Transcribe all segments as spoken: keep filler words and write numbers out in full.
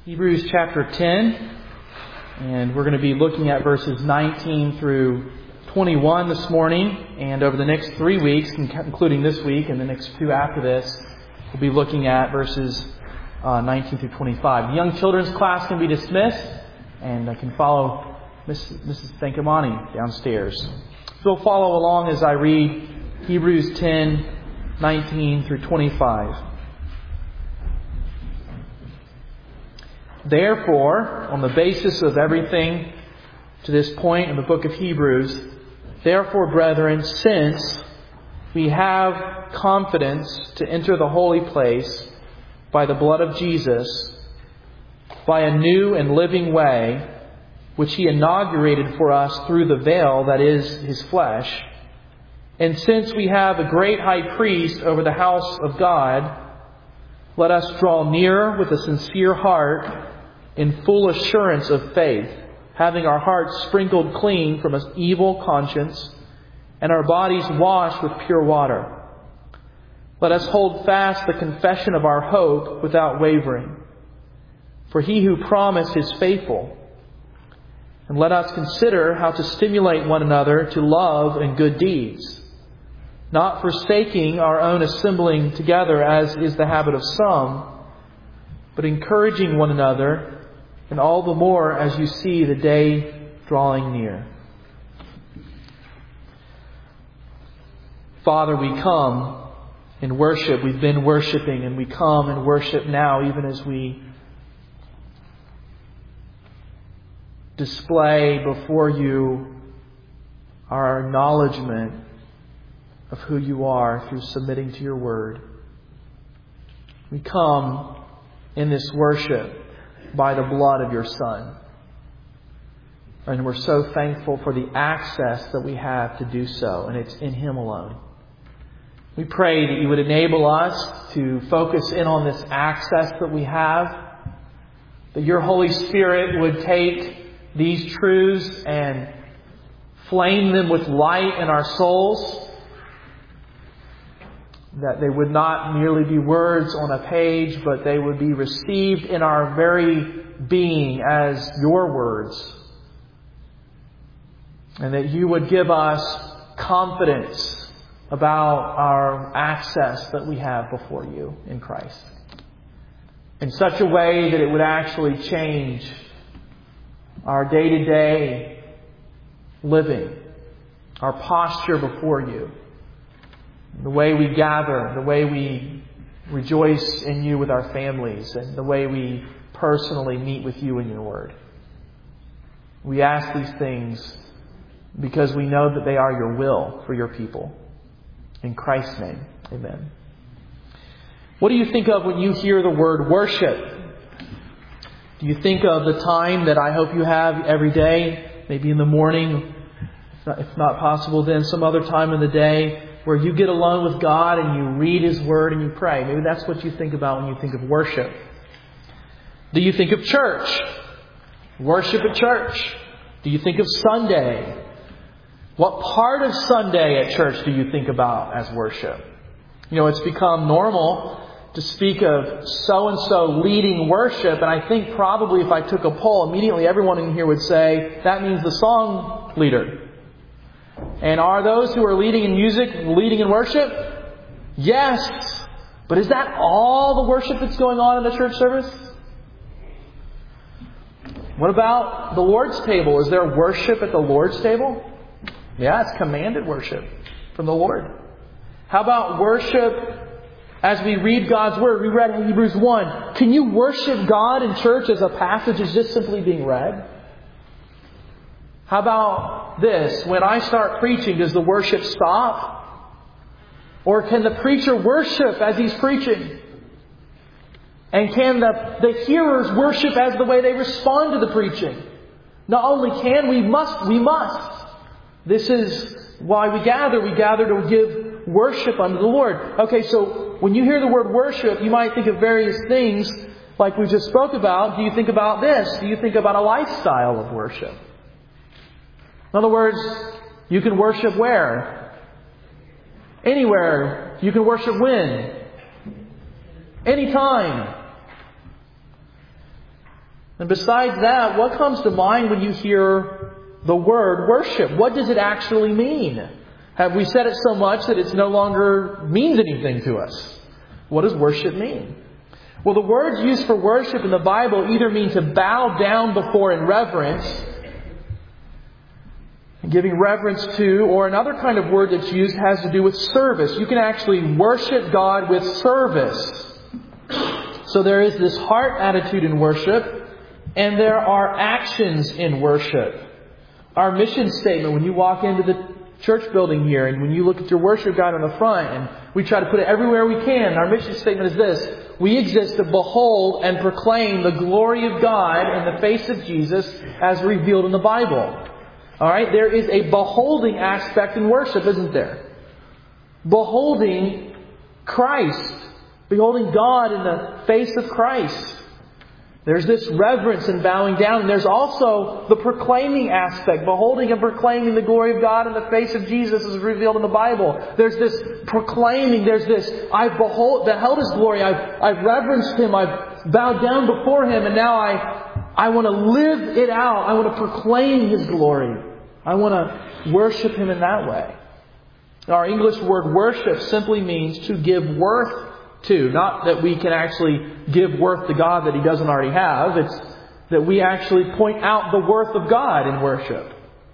Hebrews chapter ten, and we're going to be looking at verses nineteen through twenty-one this morning, and over the next three weeks, including this week and the next two after this, we'll be looking at verses uh, nineteen through twenty-five. The young children's class can be dismissed, and I can follow Missus Missus Thankamani downstairs. So we'll follow along as I read Hebrews ten, nineteen through twenty-five. Therefore, on the basis of everything to this point in the book of Hebrews, therefore, brethren, since we have confidence to enter the holy place by the blood of Jesus, by a new and living way, which He inaugurated for us through the veil that is His flesh, and since we have a great high priest over the house of God, let us draw near with a sincere heart in full assurance of faith, having our hearts sprinkled clean from an evil conscience and our bodies washed with pure water. Let us hold fast the confession of our hope without wavering. For He who promised is faithful. And let us consider how to stimulate one another to love and good deeds, not forsaking our own assembling together as is the habit of some, but encouraging one another, and all the more as you see the day drawing near. Father, we come in worship. We've been worshiping, and we come and worship now, even as we display before you our acknowledgement of who you are through submitting to your word. We come in this worship by the blood of your Son. And we're so thankful for the access that we have to do so, and it's in Him alone. We pray that you would enable us to focus in on this access that we have, that your Holy Spirit would take these truths and flame them with light in our souls, that they would not merely be words on a page, but they would be received in our very being as your words. And that you would give us confidence about our access that we have before you in Christ, in such a way that it would actually change our day-to-day living, our posture before you, the way we gather, the way we rejoice in you with our families, and the way we personally meet with you in your word. We ask these things because we know that they are your will for your people. In Christ's name, amen. What do you think of when you hear the word worship? Do you think of the time that I hope you have every day, maybe in the morning, if not, if not possible, then some other time in the day, where you get alone with God and you read His Word and you pray? Maybe that's what you think about when you think of worship. Do you think of church? Worship at church. Do you think of Sunday? What part of Sunday at church do you think about as worship? You know, it's become normal to speak of so-and-so leading worship, and I think probably if I took a poll, immediately everyone in here would say, that means the song leader. And are those who are leading in music leading in worship? Yes. But is that all the worship that's going on in a church service? What about the Lord's table? Is there worship at the Lord's table? Yeah, it's commanded worship from the Lord. How about worship as we read God's Word? We read Hebrews one. Can you worship God in church as a passage is just simply being read? How about this? When I start preaching, does the worship stop? Or can the preacher worship as he's preaching? And can the, the hearers worship as the way they respond to the preaching? Not only can, we must, we must. This is why we gather. We gather to give worship unto the Lord. Okay, so when you hear the word worship, you might think of various things like we just spoke about. Do you think about this? Do you think about a lifestyle of worship? In other words, you can worship where? Anywhere. You can worship when? Anytime. And besides that, what comes to mind when you hear the word worship? What does it actually mean? Have we said it so much that it no longer means anything to us? What does worship mean? Well, the words used for worship in the Bible either mean to bow down before in reverence, giving reverence to, or another kind of word that's used has to do with service. You can actually worship God with service. So there is this heart attitude in worship, and there are actions in worship. Our mission statement, when you walk into the church building here, and when you look at your worship guide on the front, and we try to put it everywhere we can, our mission statement is this: we exist to behold and proclaim the glory of God in the face of Jesus as revealed in the Bible. Alright, there is a beholding aspect in worship, isn't there? Beholding Christ. Beholding God in the face of Christ. There's this reverence and bowing down. And there's also the proclaiming aspect. Beholding and proclaiming the glory of God in the face of Jesus as revealed in the Bible. There's this proclaiming. There's this, I've behold, beheld His glory. I've, I've reverenced Him. I've bowed down before Him. And now I, I want to live it out. I want to proclaim His glory. I want to worship Him in that way. Our English word worship simply means to give worth to. Not that we can actually give worth to God that He doesn't already have. It's that we actually point out the worth of God in worship.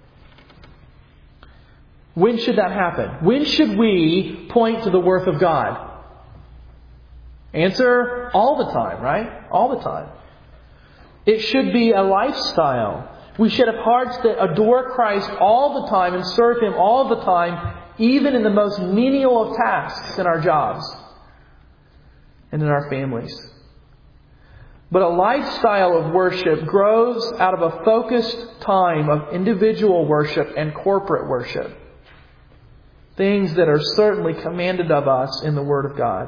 When should that happen? When should we point to the worth of God? Answer: all the time, right? All the time. It should be a lifestyle. We should have hearts that adore Christ all the time and serve Him all the time, even in the most menial of tasks in our jobs and in our families. But a lifestyle of worship grows out of a focused time of individual worship and corporate worship. Things that are certainly commanded of us in the Word of God.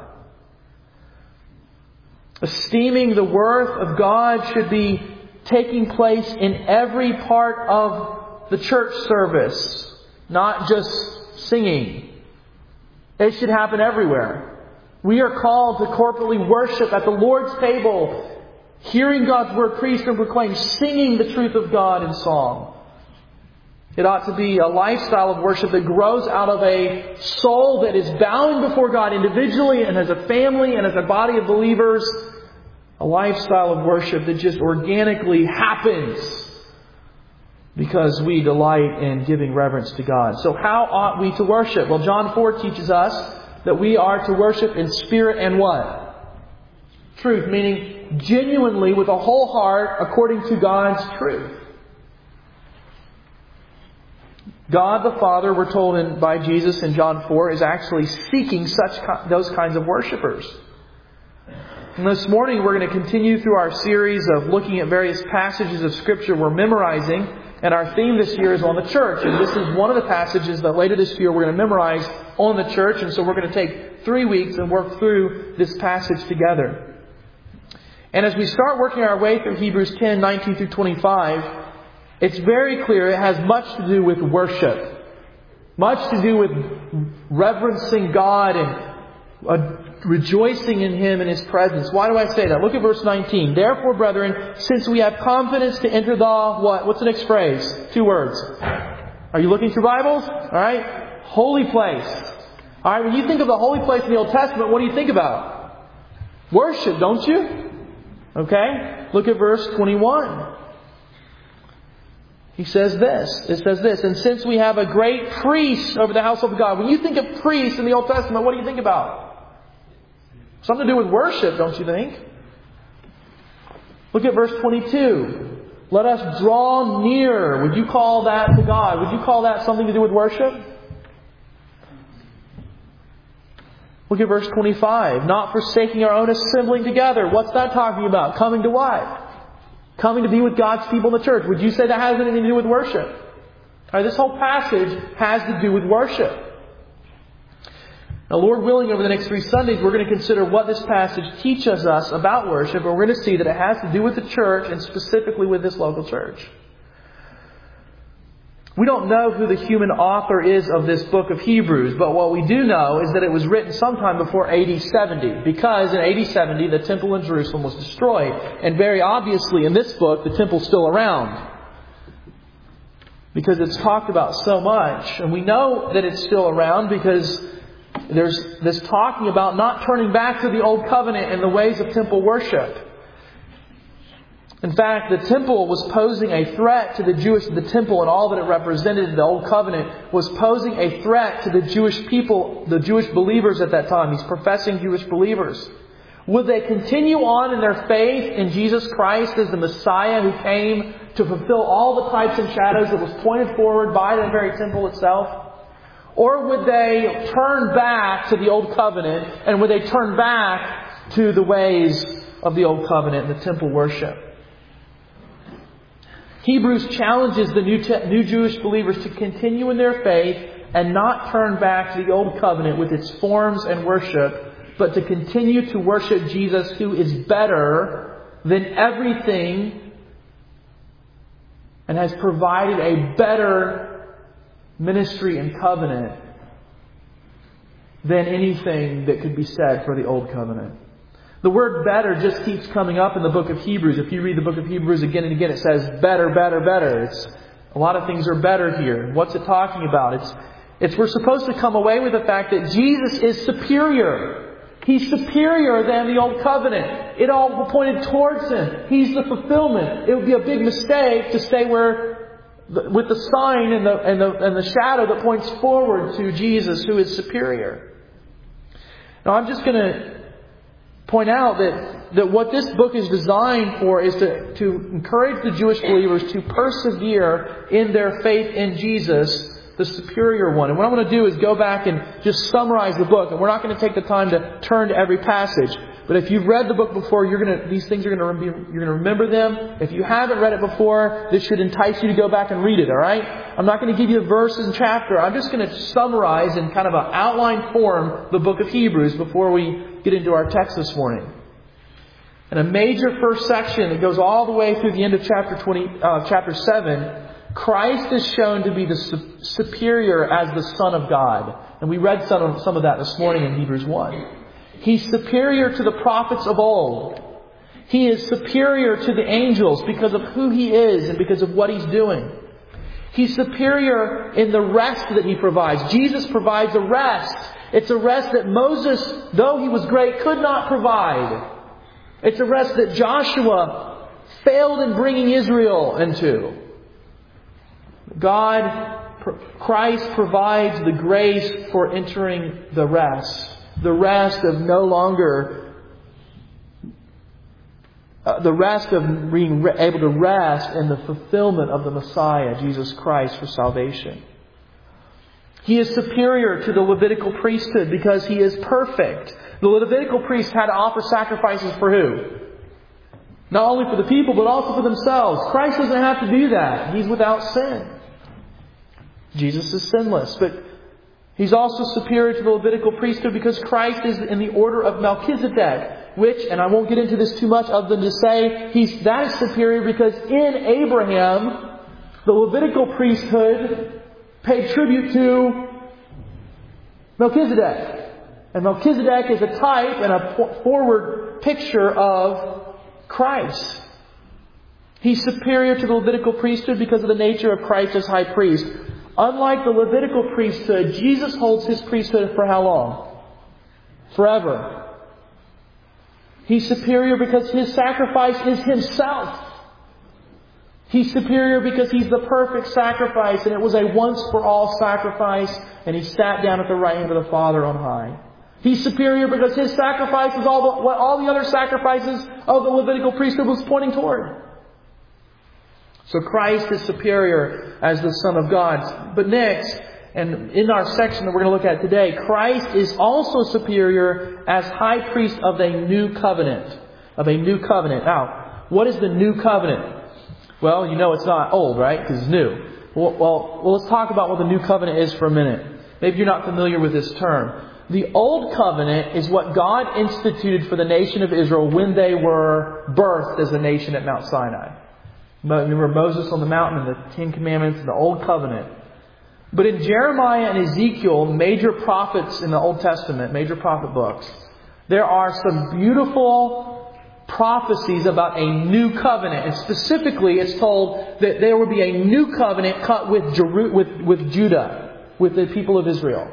Esteeming the worth of God should be taking place in every part of the church service, not just singing. It should happen everywhere. We are called to corporately worship at the Lord's table, hearing God's Word preached and proclaimed, singing the truth of God in song. It ought to be a lifestyle of worship that grows out of a soul that is bowing before God individually and as a family and as a body of believers. A lifestyle of worship that just organically happens because we delight in giving reverence to God. So how ought we to worship? Well, John four teaches us that we are to worship in spirit and what? Truth, meaning genuinely with a whole heart according to God's truth. God the Father, we're told in, by Jesus in John four, is actually seeking such those kinds of worshipers. And this morning we're going to continue through our series of looking at various passages of Scripture we're memorizing. And our theme this year is on the church. And this is one of the passages that later this year we're going to memorize on the church. And so we're going to take three weeks and work through this passage together. And as we start working our way through Hebrews ten, nineteen through twenty-five, it's very clear it has much to do with worship. Much to do with reverencing God and uh, rejoicing in Him and His presence. Why do I say that? Look at verse nineteen. Therefore, brethren, since we have confidence to enter the what? What's the next phrase? Two words. Are you looking through Bibles? All right. Holy place. All right. When you think of the holy place in the Old Testament, what do you think about? Worship, don't you? Okay. Look at verse twenty-one. He says this. It says this. And since we have a great priest over the house of God. When you think of priest in the Old Testament, what do you think about? Something to do with worship, don't you think? Look at verse twenty-two. Let us draw near. Would you call that to God? Would you call that something to do with worship? Look at verse twenty-five. Not forsaking our own assembling together. What's that talking about? Coming to what? Coming to be with God's people in the church. Would you say that has anything to do with worship? All right, this whole passage has to do with worship. Now, Lord willing, over the next three Sundays, we're going to consider what this passage teaches us about worship. And we're going to see that it has to do with the church and specifically with this local church. We don't know who the human author is of this book of Hebrews, but what we do know is that it was written sometime before A D seventy, because in A D seventy the temple in Jerusalem was destroyed. And very obviously in this book the temple's still around, because it's talked about so much. And we know that it's still around because there's this talking about not turning back to the old covenant and the ways of temple worship. In fact, the temple was posing a threat to the Jewish, the temple and all that it represented in the Old Covenant was posing a threat to the Jewish people, the Jewish believers at that time, these professing Jewish believers. Would they continue on in their faith in Jesus Christ as the Messiah who came to fulfill all the types and shadows that was pointed forward by the very temple itself? Or would they turn back to the Old Covenant, and would they turn back to the ways of the Old Covenant and the temple worship? Hebrews challenges the new, te- new Jewish believers to continue in their faith and not turn back to the Old Covenant with its forms and worship, but to continue to worship Jesus, who is better than everything and has provided a better ministry and covenant than anything that could be said for the Old Covenant. The word better just keeps coming up in the book of Hebrews. If you read the book of Hebrews again and again, it says better, better, better. It's a lot of things are better here. What's it talking about? It's it's we're supposed to come away with the fact that Jesus is superior. He's superior than the Old Covenant. It all pointed towards Him. He's the fulfillment. It would be a big mistake to stay where with the sign and the and the and the shadow that points forward to Jesus, who is superior. Now I'm just going to point out that, that what this book is designed for is to, to encourage the Jewish believers to persevere in their faith in Jesus, the superior one. And what I'm going to do is go back and just summarize the book. And we're not going to take the time to turn to every passage. But if you've read the book before, you're going to, these things are going to be, you're going to remember them. If you haven't read it before, this should entice you to go back and read it, alright? I'm not going to give you the verses and chapter. I'm just going to summarize in kind of an outline form the book of Hebrews before we get into our text this morning. And a major first section that goes all the way through the end of chapter twenty, uh, chapter seven, Christ is shown to be the su- superior as the Son of God. And we read some of, some of that this morning in Hebrews one. He's superior to the prophets of old. He is superior to the angels because of who He is and because of what He's doing. He's superior in the rest that He provides. Jesus provides a rest. It's a rest that Moses, though he was great, could not provide. It's a rest that Joshua failed in bringing Israel into. God, Christ provides the grace for entering the rest. The rest of no longer, uh, the rest of being re- able to rest in the fulfillment of the Messiah, Jesus Christ, for salvation. He is superior to the Levitical priesthood because He is perfect. The Levitical priest had to offer sacrifices for who? Not only for the people, but also for themselves. Christ doesn't have to do that. He's without sin. Jesus is sinless. But He's also superior to the Levitical priesthood because Christ is in the order of Melchizedek, which, and I won't get into this too much other than to say, he's that is superior because in Abraham, the Levitical priesthood paid tribute to Melchizedek. And Melchizedek is a type and a forward picture of Christ. He's superior to the Levitical priesthood because of the nature of Christ as high priest. Unlike the Levitical priesthood, Jesus holds His priesthood for how long? Forever. He's superior because His sacrifice is Himself. He's superior because He's the perfect sacrifice, and it was a once-for-all sacrifice, and He sat down at the right hand of the Father on high. He's superior because His sacrifice is all the, what all the other sacrifices of the Levitical priesthood was pointing toward. So Christ is superior as the Son of God. But next, and in our section that we're going to look at today, Christ is also superior as high priest of a new covenant. Of a new covenant. Now, what is the new covenant? Well, you know it's not old, right? Because it's new. Well, well, well, let's talk about what the new covenant is for a minute. Maybe you're not familiar with this term. The old covenant is what God instituted for the nation of Israel when they were birthed as a nation at Mount Sinai. Remember Moses on the mountain and the Ten Commandments and the Old Covenant. But in Jeremiah and Ezekiel, major prophets in the Old Testament, major prophet books, there are some beautiful prophecies about a new covenant. And specifically, it's told that there will be a new covenant cut with, Jeru- with, with Judah, with the people of Israel.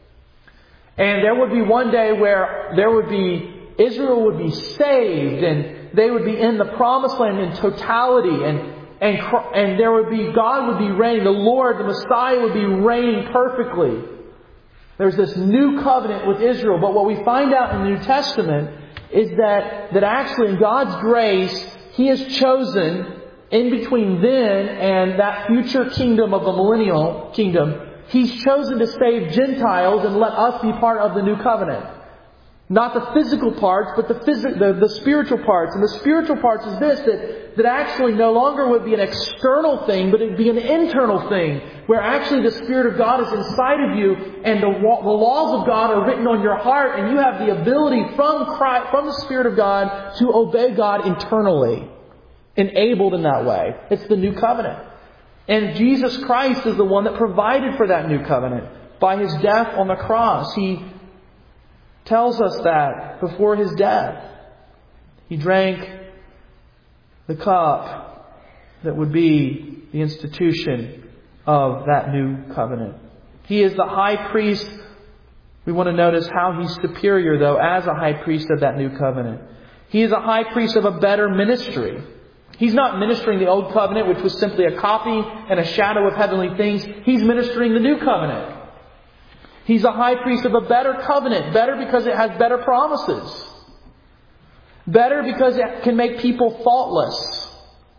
And there would be one day where there would be, Israel would be saved and they would be in the promised land in totality, and, and, and there would be, God would be reigning, the Lord, the Messiah would be reigning perfectly. There's this new covenant with Israel. But what we find out in the New Testament is that, that actually in God's grace, He has chosen in between then and that future kingdom of the millennial kingdom, He's chosen to save Gentiles and let us be part of the new covenant. Not the physical parts, but the, phys- the the spiritual parts. And the spiritual parts is this, that, that actually no longer would be an external thing, but it would be an internal thing. Where actually the Spirit of God is inside of you, and the, the laws of God are written on your heart, and you have the ability from Christ, from the Spirit of God to obey God internally. Enabled in that way. It's the new covenant. And Jesus Christ is the one that provided for that new covenant. By His death on the cross, He tells us that before His death. He drank the cup that would be the institution of that new covenant. He is the high priest. We want to notice how He's superior, though, as a high priest of that new covenant. He is a high priest of a better ministry. He's not ministering the old covenant, which was simply a copy and a shadow of heavenly things. He's ministering the new covenant. He's a high priest of a better covenant. Better because it has better promises. Better because it can make people faultless.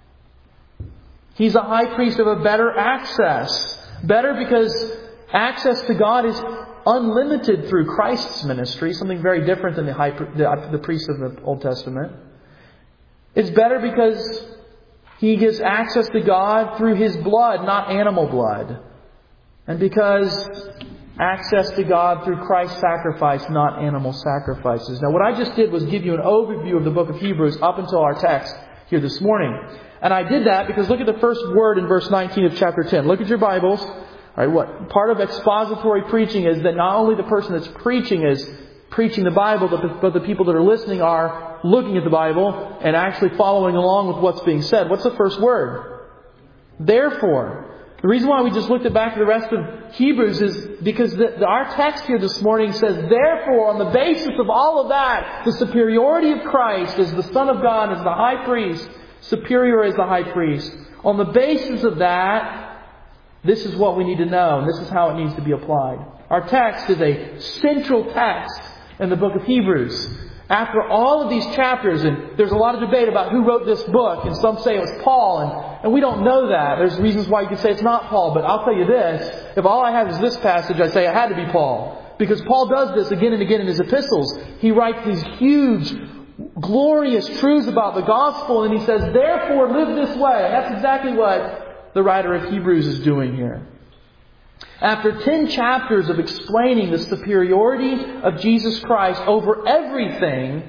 He's a high priest of a better access. Better because access to God is unlimited through Christ's ministry. Something very different than the, high, the, the priest of the Old Testament. It's better because He gives access to God through His blood, not animal blood. And because access to God through Christ's sacrifice, not animal sacrifices. Now, what I just did was give you an overview of the book of Hebrews up until our text here this morning. And I did that because look at the first word in verse nineteen of chapter ten. Look at your Bibles. All right, what part of expository preaching is that not only the person that's preaching is preaching the Bible, but the, but the people that are listening are looking at the Bible and actually following along with what's being said. What's the first word? Therefore. The reason why we just looked at back to the rest of Hebrews is because the, the, our text here this morning says, therefore, on the basis of all of that, the superiority of Christ as the Son of God, as the high priest, superior as the high priest. On the basis of that, this is what we need to know, and this is how it needs to be applied. Our text is a central text in the book of Hebrews. After all of these chapters, and there's a lot of debate about who wrote this book, and some say it was Paul, and, and we don't know that. There's reasons why you could say it's not Paul, but I'll tell you this. If all I have is this passage, I'd say it had to be Paul. Because Paul does this again and again in his epistles. He writes these huge, glorious truths about the gospel, and he says, therefore live this way. And that's exactly what the writer of Hebrews is doing here. After ten chapters of explaining the superiority of Jesus Christ over everything,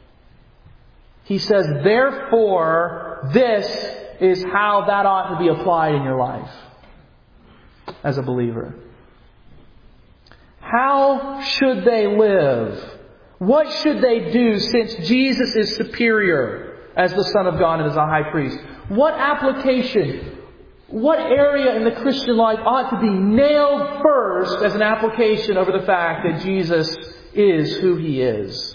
he says, therefore, this is how that ought to be applied in your life as a believer. How should they live? What should they do since Jesus is superior as the Son of God and as a high priest? What application? What area in the Christian life ought to be nailed first as an application over the fact that Jesus is who He is?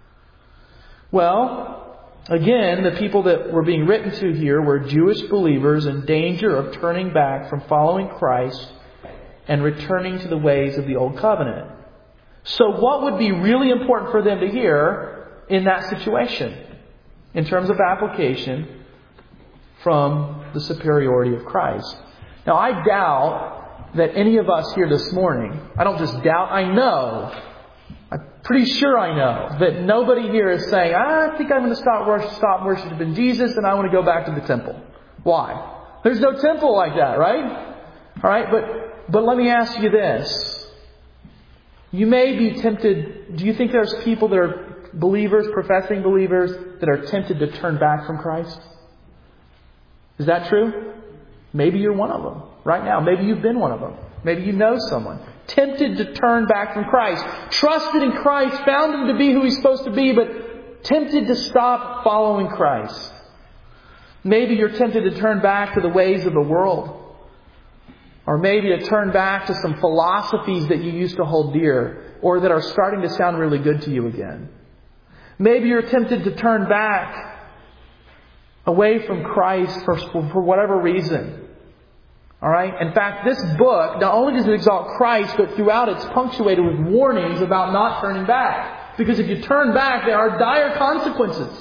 Well, again, the people that were being written to here were Jewish believers in danger of turning back from following Christ and returning to the ways of the Old Covenant. So what would be really important for them to hear in that situation in terms of application from the superiority of Christ? Now, I doubt that any of us here this morning, I don't just doubt, I know, I'm pretty sure I know, that nobody here is saying, I think I'm going to stop, worship, stop worshiping Jesus and I want to go back to the temple. Why? There's no temple like that, right? All right, but, but let me ask you this. You may be tempted, do you think there's people that are believers, professing believers, that are tempted to turn back from Christ? Is that true? Maybe you're one of them right now. Maybe you've been one of them. Maybe you know someone. Tempted to turn back from Christ. Trusted in Christ. Found Him to be who He's supposed to be, but tempted to stop following Christ. Maybe you're tempted to turn back to the ways of the world. Or maybe to turn back to some philosophies that you used to hold dear, or that are starting to sound really good to you again. Maybe you're tempted to turn back away from Christ for, for whatever reason. Alright? In fact, this book not only does it exalt Christ, but throughout it's punctuated with warnings about not turning back. Because if you turn back, there are dire consequences.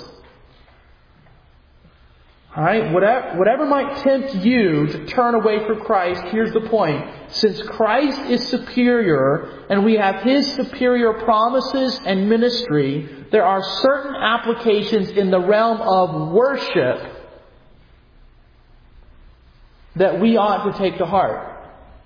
Alright? Whatever, whatever might tempt you to turn away from Christ, here's the point. Since Christ is superior, and we have His superior promises and ministry, there are certain applications in the realm of worship that we ought to take to heart.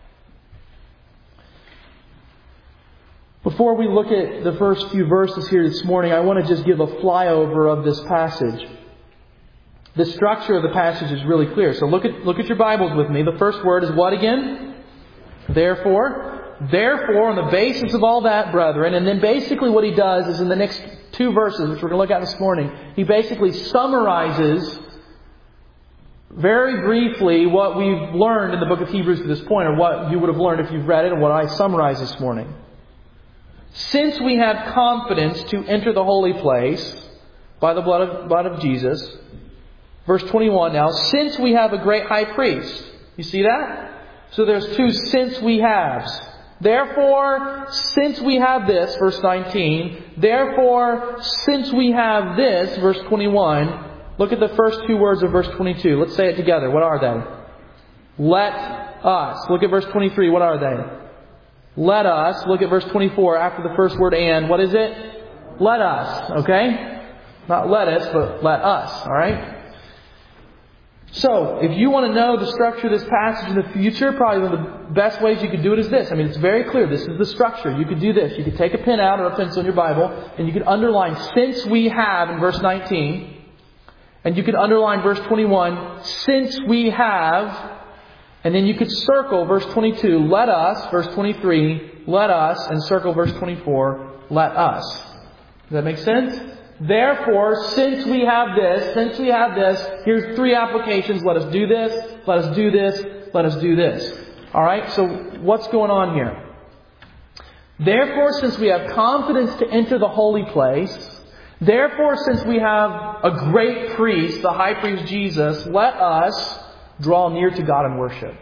Before we look at the first few verses here this morning, I want to just give a flyover of this passage. The structure of the passage is really clear. So look at look at your Bibles with me. The first word is what again? Therefore. Therefore, on the basis of all that, brethren, and then basically what he does is in the next two verses, which we're going to look at this morning, he basically summarizes very briefly what we've learned in the book of Hebrews to this point, or what you would have learned if you've read it, and what I summarized this morning. Since we have confidence to enter the holy place by the blood of, blood of Jesus, verse twenty-one now, since we have a great high priest. You see that? So there's two since we haves. Therefore, since we have this, verse nineteen, therefore, since we have this, verse twenty-one, look at the first two words of verse twenty-two. Let's say it together. What are they? Let us. Look at verse twenty-three. What are they? Let us. Look at verse twenty-four. After the first word and. What is it? Let us. Okay? Not let us, but let us. Alright? So, if you want to know the structure of this passage in the future, probably one of the best ways you could do it is this. I mean, it's very clear. This is the structure. You could do this. You could take a pen out or a pencil in your Bible, and you could underline since we have in verse nineteen. And you could underline verse twenty-one, since we have. And then you could circle verse twenty-two, let us, verse twenty-three, let us, and circle verse twenty-four, let us. Does that make sense? Therefore, since we have this, since we have this, here's three applications. Let us do this, let us do this, let us do this. Alright, so what's going on here? Therefore, since we have confidence to enter the holy place, therefore, since we have a great priest, the high priest Jesus, let us draw near to God in worship.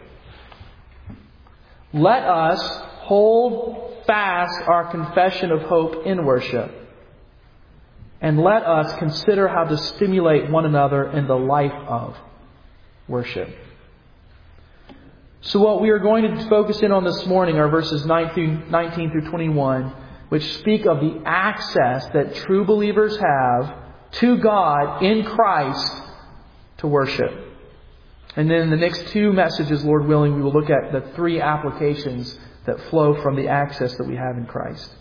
Let us hold fast our confession of hope in worship. And let us consider how to stimulate one another in the life of worship. So what we are going to focus in on this morning are verses nineteen through twenty-one, which speak of the access that true believers have to God in Christ to worship. And then in the next two messages, Lord willing, we will look at the three applications that flow from the access that we have in Christ.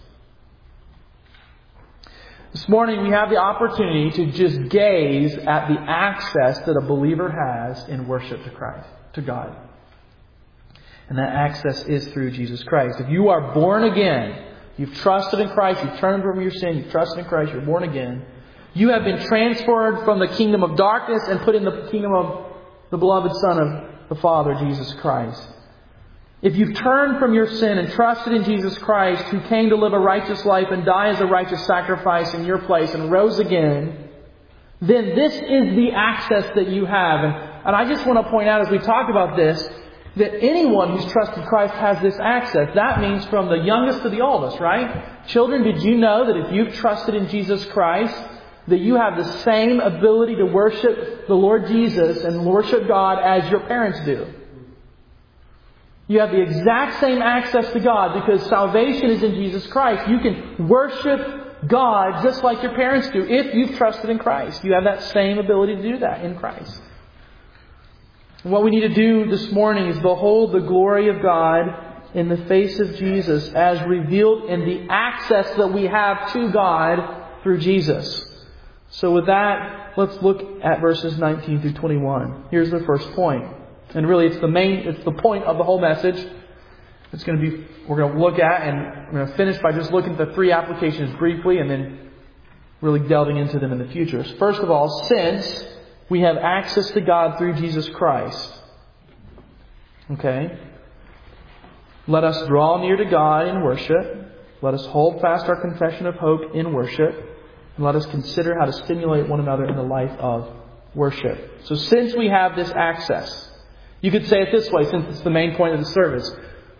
This morning we have the opportunity to just gaze at the access that a believer has in worship to Christ, to God. And that access is through Jesus Christ. If you are born again, you've trusted in Christ, you've turned from your sin, you've trusted in Christ, you're born again, you have been transferred from the kingdom of darkness and put in the kingdom of the beloved Son of the Father, Jesus Christ. If you've turned from your sin and trusted in Jesus Christ, who came to live a righteous life and die as a righteous sacrifice in your place and rose again, then this is the access that you have. And, and I just want to point out as we talk about this, that anyone who's trusted Christ has this access. That means from the youngest to the oldest, right? Children, did you know that if you've trusted in Jesus Christ, that you have the same ability to worship the Lord Jesus and worship God as your parents do? You have the exact same access to God because salvation is in Jesus Christ. You can worship God just like your parents do if you've trusted in Christ. You have that same ability to do that in Christ. And what we need to do this morning is behold the glory of God in the face of Jesus as revealed in the access that we have to God through Jesus. So with that, let's look at verses nineteen through twenty-one. Here's the first point. And really it's the main, it's the point of the whole message. It's going to be, we're going to look at, and we're going to finish by just looking at the three applications briefly and then really delving into them in the future. First of all, since we have access to God through Jesus Christ, okay, let us draw near to God in worship. Let us hold fast our confession of hope in worship. And let us consider how to stimulate one another in the life of worship. So since we have this access, you could say it this way, since it's the main point of the service.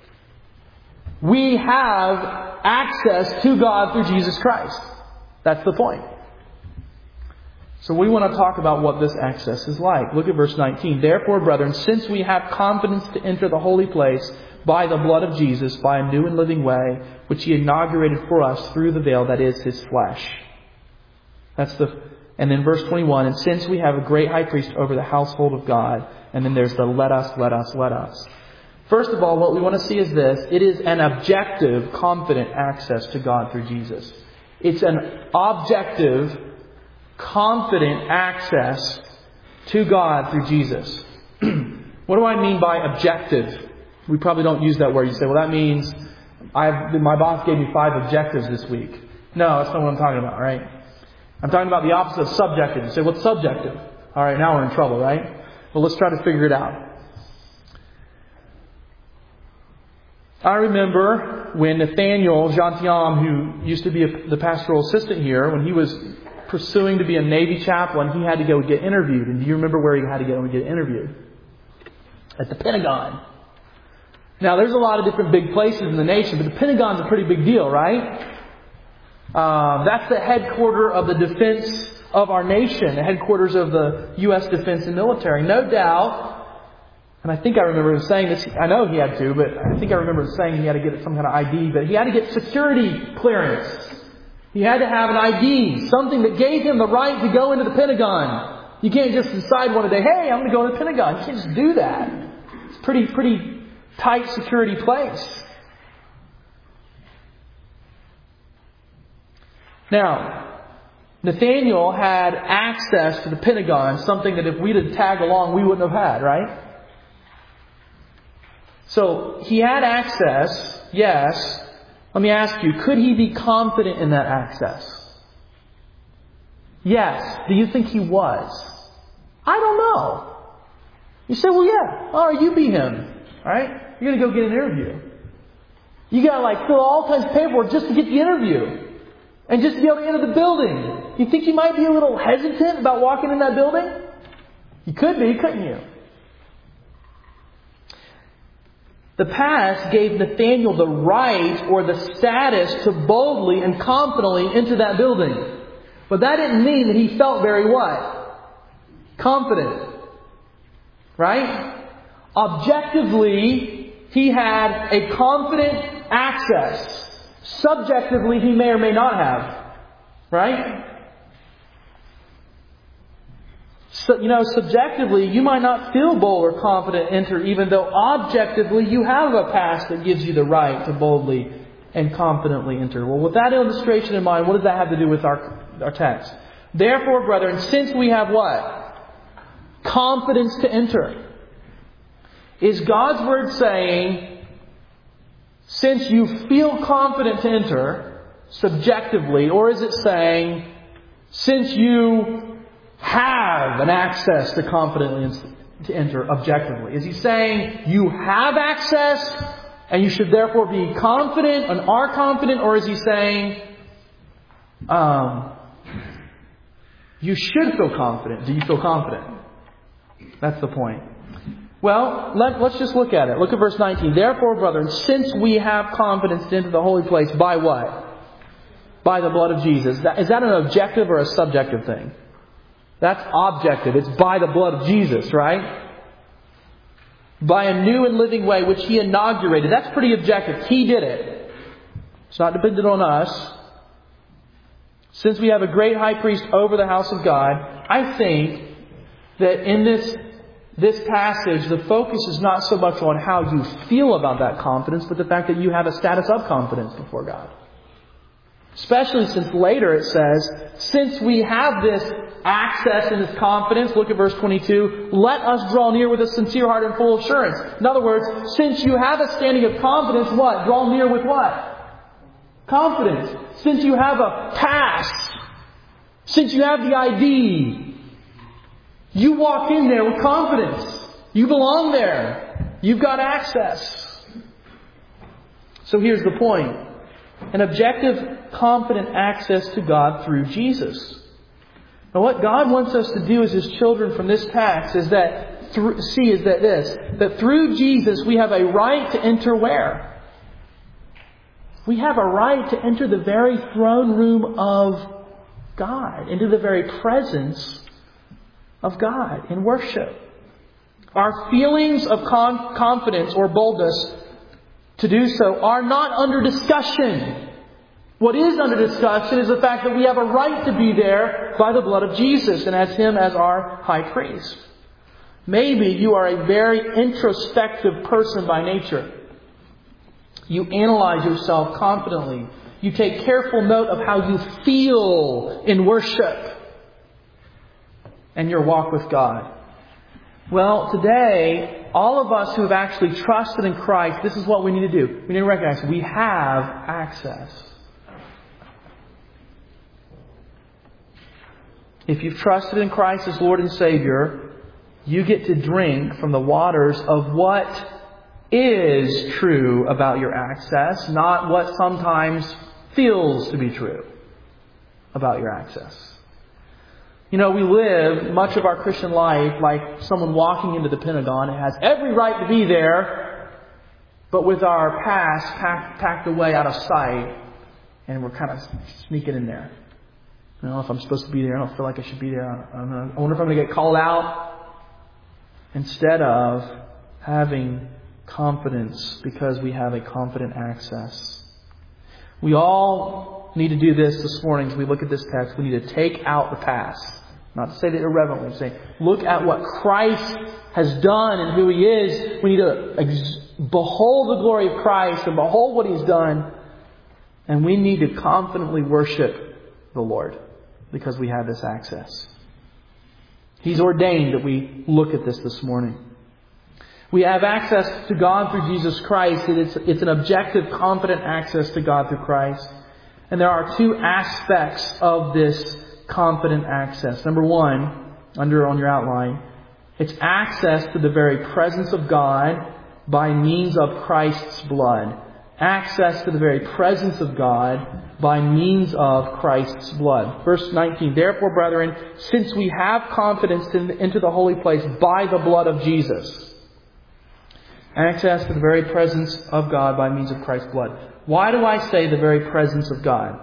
We have access to God through Jesus Christ. That's the point. So we want to talk about what this access is like. Look at verse nineteen. Therefore, brethren, since we have confidence to enter the holy place by the blood of Jesus, by a new and living way, which He inaugurated for us through the veil that is His flesh. That's the, and then verse twenty-one, and since we have a great high priest over the household of God, and then there's the let us, let us, let us. First of all, what we want to see is this. It is an objective, confident access to God through Jesus. It's an objective, confident access to God through Jesus. What do I mean by objective? We probably don't use that word. You say, well, that means I've, my boss gave me five objectives this week. No, that's not what I'm talking about, right? I'm talking about the opposite of subjective. You say, what's subjective? All right, now we're in trouble, right? Well, let's try to figure it out. I remember when Nathaniel Gentiam, who used to be a, the pastoral assistant here, when he was pursuing to be a Navy chaplain, he had to go get interviewed. And do you remember where he had to go and get interviewed? At the Pentagon. Now, there's a lot of different big places in the nation, but the Pentagon's a pretty big deal, right? Uh, that's the headquarters of the defense of our nation, the headquarters of the U S defense and military. No doubt, and I think I remember him saying this, I know he had to, but I think I remember him saying he had to get some kind of I D, but he had to get security clearance. He had to have an I D, something that gave him the right to go into the Pentagon. You can't just decide one day, hey, I'm going to go to the Pentagon. You can't just do that. It's a pretty, pretty tight security place. Now, Nathaniel had access to the Pentagon, something that if we'd have tagged along, we wouldn't have had, right? So, he had access, yes. Let me ask you, could he be confident in that access? Yes. Do you think he was? I don't know. You say, well, yeah. All right, you be him. All right? You're going to go get an interview. You got to like fill all kinds of paperwork just to get the interview. And just to be able to enter the building. You think you might be a little hesitant about walking in that building? You could be, couldn't you? The past gave Nathaniel the right or the status to boldly and confidently enter that building. But that didn't mean that he felt very what? Confident. Right? Objectively, he had a confident access. Subjectively, he may or may not have. Right? So, you know, subjectively, you might not feel bold or confident to enter, even though objectively you have a past that gives you the right to boldly and confidently enter. Well, with that illustration in mind, what does that have to do with our, our text? Therefore, brethren, since we have what? Confidence to enter. Is God's Word saying, since you feel confident to enter, subjectively, or is it saying, since you have an access to confidently to enter objectively? Is he saying you have access and you should therefore be confident and are confident? Or is he saying um, you should feel confident? Do you feel confident? That's the point. Well, let, let's just look at it. Look at verse nineteen. Therefore, brethren, since we have confidence to enter the holy place, by what? By the blood of Jesus. Is that an objective or a subjective thing? That's objective. It's by the blood of Jesus, right? By a new and living way which He inaugurated. That's pretty objective. He did it. It's not dependent on us. Since we have a great high priest over the house of God, I think that in this, this passage, the focus is not so much on how you feel about that confidence, but the fact that you have a status of confidence before God. Especially since later it says, since we have this access and this confidence, look at verse twenty-two, let us draw near with a sincere heart and full assurance. In other words, since you have a standing of confidence, what? Draw near with what? Confidence. Since you have a pass, since you have the I D, you walk in there with confidence. You belong there. You've got access. So here's the point. An objective, confident access to God through Jesus. Now what God wants us to do as His children from this text is that, through, see is that this, that through Jesus we have a right to enter where? We have a right to enter the very throne room of God, into the very presence of God in worship. Our feelings of con- confidence or boldness to do so are not under discussion. What is under discussion is the fact that we have a right to be there by the blood of Jesus and as Him as our high priest. Maybe you are a very introspective person by nature. You analyze yourself confidently. You take careful note of how you feel in worship and your walk with God. Well, today, all of us who have actually trusted in Christ, this is what we need to do. We need to recognize we have access. If you've trusted in Christ as Lord and Savior, you get to drink from the waters of what is true about your access, not what sometimes feels to be true about your access. You know, we live much of our Christian life like someone walking into the Pentagon. It has every right to be there, but with our past packed, packed away out of sight, and we're kind of sneaking in there. I don't know if I'm supposed to be there. I don't feel like I should be there. I, don't know. I wonder if I'm going to get called out. Instead of having confidence because we have a confident access. We all need to do this this morning as we look at this text. We need to take out the past. Not to say that irreverently. Say, look at what Christ has done and who He is. We need to ex- behold the glory of Christ and behold what He's done. And we need to confidently worship the Lord because we have this access. He's ordained that we look at this this morning. We have access to God through Jesus Christ. It's, it's an objective, confident access to God through Christ. And there are two aspects of this confident access. Number one, under on your outline, it's access to the very presence of God by means of Christ's blood. Access to the very presence of God by means of Christ's blood. Verse nineteen, therefore, brethren, since we have confidence in, into the holy place by the blood of Jesus. Access to the very presence of God by means of Christ's blood. Why do I say the very presence of God?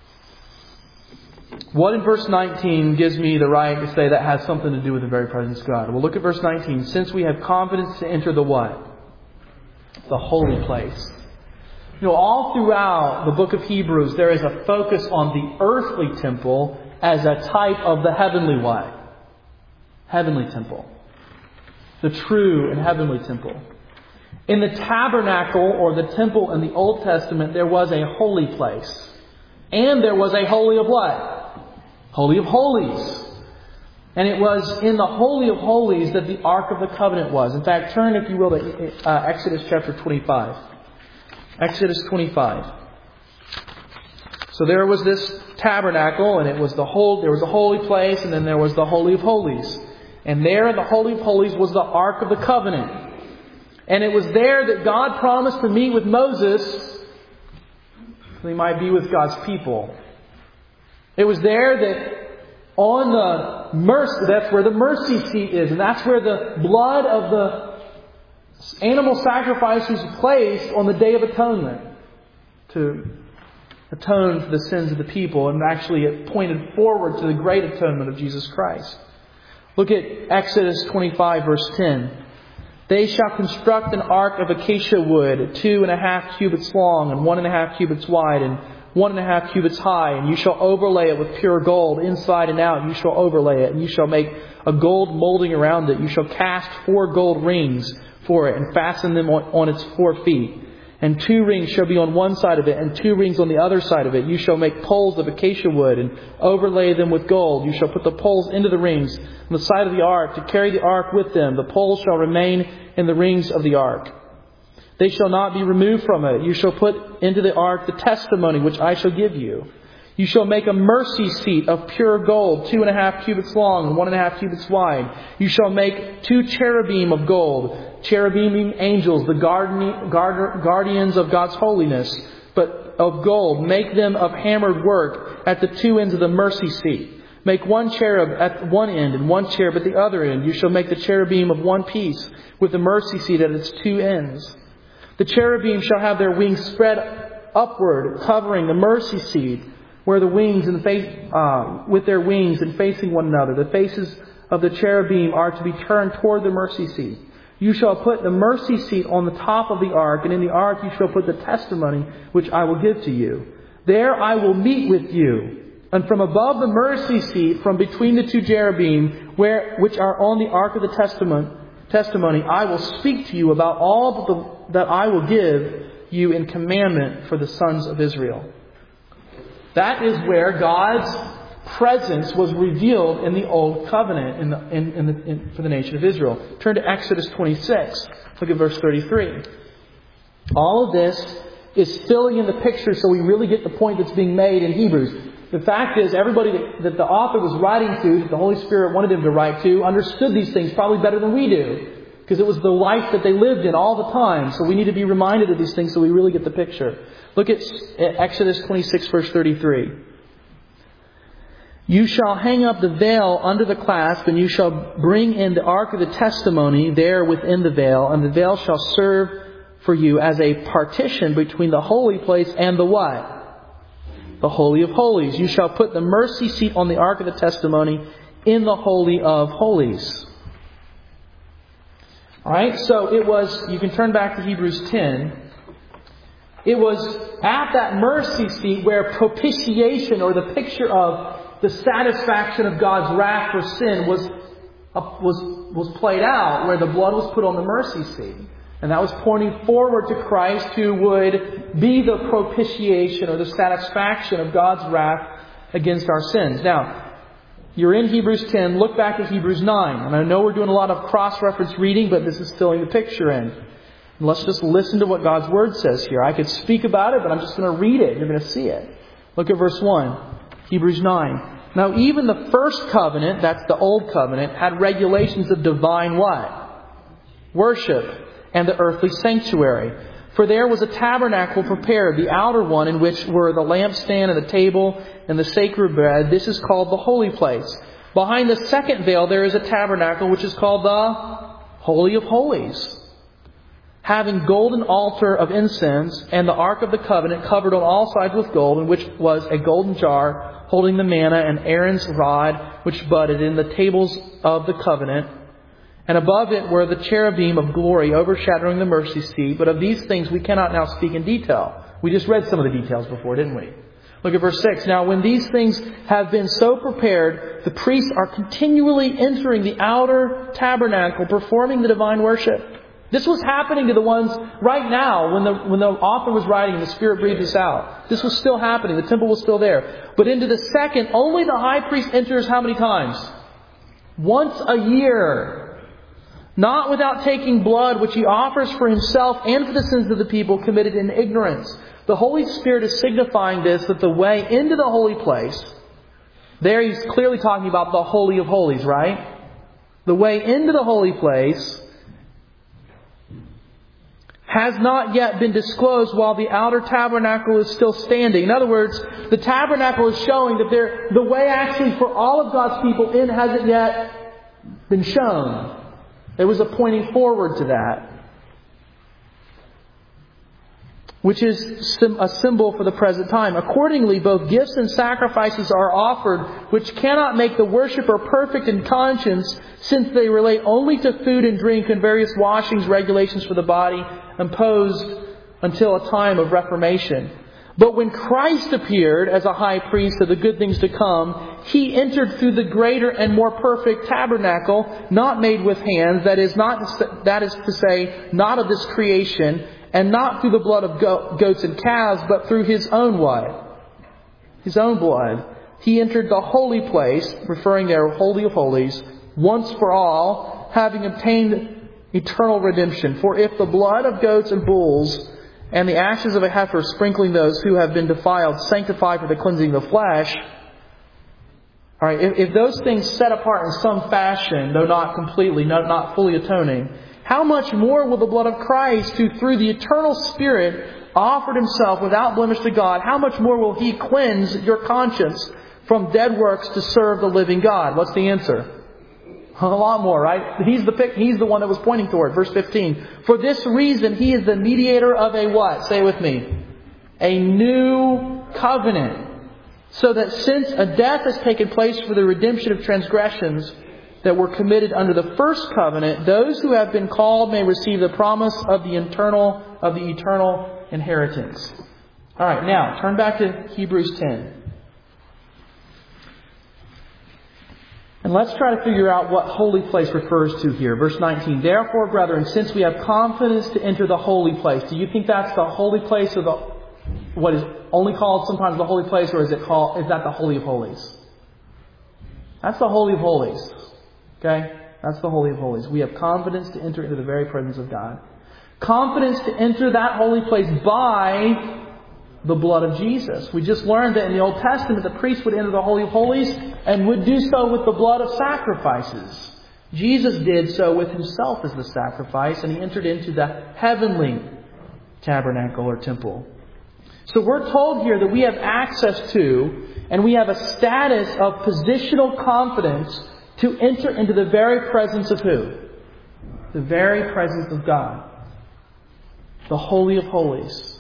What in verse nineteen gives me the right to say that has something to do with the very presence of God? Well, look at verse nineteen. Since we have confidence to enter the what? The holy place. You know, all throughout the book of Hebrews, there is a focus on the earthly temple as a type of the heavenly what? Heavenly temple. The true and heavenly temple. In the tabernacle or the temple in the Old Testament, there was a holy place. And there was a holy of what? Holy of Holies. And it was in the Holy of Holies that the Ark of the Covenant was. In fact, turn, if you will, to uh, Exodus chapter twenty-five. Exodus twenty-five. So there was this tabernacle, and it was the whole. There was a holy place, and then there was the Holy of Holies. And there in the Holy of Holies was the Ark of the Covenant. And it was there that God promised to meet with Moses so he might be with God's people. It was there that on the mercy, that's where the mercy seat is. And that's where the blood of the animal sacrifices was placed on the Day of Atonement to atone for the sins of the people. And actually it pointed forward to the great atonement of Jesus Christ. Look at Exodus twenty-five verse ten. They shall construct an ark of acacia wood, two and a half cubits long, and one and a half cubits wide, and one and a half cubits high. And you shall overlay it with pure gold, inside and out. You shall overlay it, and you shall make a gold molding around it. You shall cast four gold rings for it, and fasten them on, on its four feet. and two rings shall be on one side of it, and two rings on the other side of it. You shall make poles of acacia wood, and overlay them with gold. You shall put the poles into the rings on the side of the ark, to carry the ark with them. The poles shall remain in the rings of the ark. They shall not be removed from it. You shall put into the ark the testimony which I shall give you. You shall make a mercy seat of pure gold, two and a half cubits long and one and a half cubits wide. You shall make two cherubim of gold, cherubim being angels, the guardian, guard, guardians of God's holiness, but of gold. Make them of hammered work at the two ends of the mercy seat. Make one cherub at one end and one cherub at the other end. You shall make the cherubim of one piece with the mercy seat at its two ends. The cherubim shall have their wings spread upward, covering the mercy seat, where the wings and the face, uh, with their wings and facing one another. The faces of the cherubim are to be turned toward the mercy seat. You shall put the mercy seat on the top of the ark, and in the ark you shall put the testimony which I will give to you. There I will meet with you. And from above the mercy seat, from between the two cherubim, where, which are on the ark of the testament, testimony, I will speak to you about all that, the, that I will give you in commandment for the sons of Israel. That is where God's presence was revealed in the Old Covenant in the, in, in the, in, for the nation of Israel. Turn to Exodus twenty-six. Look at verse thirty-three. All of this is filling in the picture so we really get the point that's being made in Hebrews. The fact is, everybody that, that the author was writing to, that the Holy Spirit wanted him to write to, understood these things probably better than we do. Because it was the life that they lived in all the time. So we need to be reminded of these things so we really get the picture. Look at Exodus twenty-six, verse thirty-three. You shall hang up the veil under the clasp, and you shall bring in the ark of the testimony there within the veil, and the veil shall serve for you as a partition between the holy place and the what? The Holy of Holies. You shall put the mercy seat on the ark of the testimony in the Holy of Holies. Alright, so it was, you can turn back to Hebrews ten. It was at that mercy seat where propitiation, or the picture of the satisfaction of God's wrath for sin, was, uh, was, was played out, where the blood was put on the mercy seat. And that was pointing forward to Christ, who would be the propitiation or the satisfaction of God's wrath against our sins. Now, you're in Hebrews ten. Look back at Hebrews nine. And I know we're doing a lot of cross-reference reading, but this is filling the picture in. And let's just listen to what God's Word says here. I could speak about it, but I'm just going to read it. You're going to see it. Look at verse one. Hebrews nine. Now, even the first covenant, that's the Old Covenant, had regulations of divine what? Worship. And the earthly sanctuary. For there was a tabernacle prepared, the outer one, in which were the lampstand and the table and the sacred bread. This is called the holy place. Behind the second veil there is a tabernacle which is called the Holy of Holies, having golden altar of incense, and the ark of the covenant covered on all sides with gold, in which was a golden jar holding the manna, and Aaron's rod which budded in the tables of the covenant. And above it were the cherubim of glory overshadowing the mercy seat. But of these things we cannot now speak in detail. We just read some of the details before, didn't we? Look at verse six. Now when these things have been so prepared, the priests are continually entering the outer tabernacle, performing the divine worship. This was happening to the ones right now when the, when the author was writing and the Spirit breathed this out. This was still happening. The temple was still there. But into the second, only the high priest enters how many times? Once a year. Not without taking blood, which he offers for himself and for the sins of the people committed in ignorance. The Holy Spirit is signifying this, that the way into the holy place, there he's clearly talking about the Holy of Holies, right? The way into the holy place has not yet been disclosed while the outer tabernacle is still standing. In other words, the tabernacle is showing that there, the way actually for all of God's people in hasn't yet been shown. There was a pointing forward to that, which is a symbol for the present time. Accordingly, both gifts and sacrifices are offered, which cannot make the worshipper perfect in conscience, since they relate only to food and drink and various washings, regulations for the body, imposed until a time of reformation. But when Christ appeared as a high priest of the good things to come, He entered through the greater and more perfect tabernacle, not made with hands, that is not that is to say, not of this creation, and not through the blood of go- goats and calves, but through His own what? His own blood. He entered the holy place, referring there, Holy of Holies, once for all, having obtained eternal redemption. For if the blood of goats and bulls and the ashes of a heifer sprinkling those who have been defiled sanctify for the cleansing of the flesh, all right, if, if those things set apart in some fashion, though not completely, not, not fully atoning, how much more will the blood of Christ, who through the eternal Spirit offered Himself without blemish to God, how much more will He cleanse your conscience from dead works to serve the living God? What's the answer? A lot more, right? He's the pic, He's the one that was pointing toward. Verse fifteen. For this reason, He is the mediator of a what? Say it with me. A new covenant. So that since a death has taken place for the redemption of transgressions that were committed under the first covenant, those who have been called may receive the promise of the eternal of the eternal inheritance. All right, now turn back to Hebrews ten. And let's try to figure out what holy place refers to here. Verse nineteen. Therefore, brethren, since we have confidence to enter the holy place. Do you think that's the holy place or the what is only called sometimes the holy place, or is it called is that the Holy of Holies? That's the Holy of Holies. Okay? That's the Holy of Holies. We have confidence to enter into the very presence of God. Confidence to enter that holy place by the blood of Jesus. We just learned that in the Old Testament the priest would enter the Holy of Holies and would do so with the blood of sacrifices. Jesus did so with Himself as the sacrifice, and He entered into the heavenly tabernacle or temple. So we're told here that we have access to, and we have a status of positional confidence to enter into the very presence of who? The very presence of God. The Holy of Holies.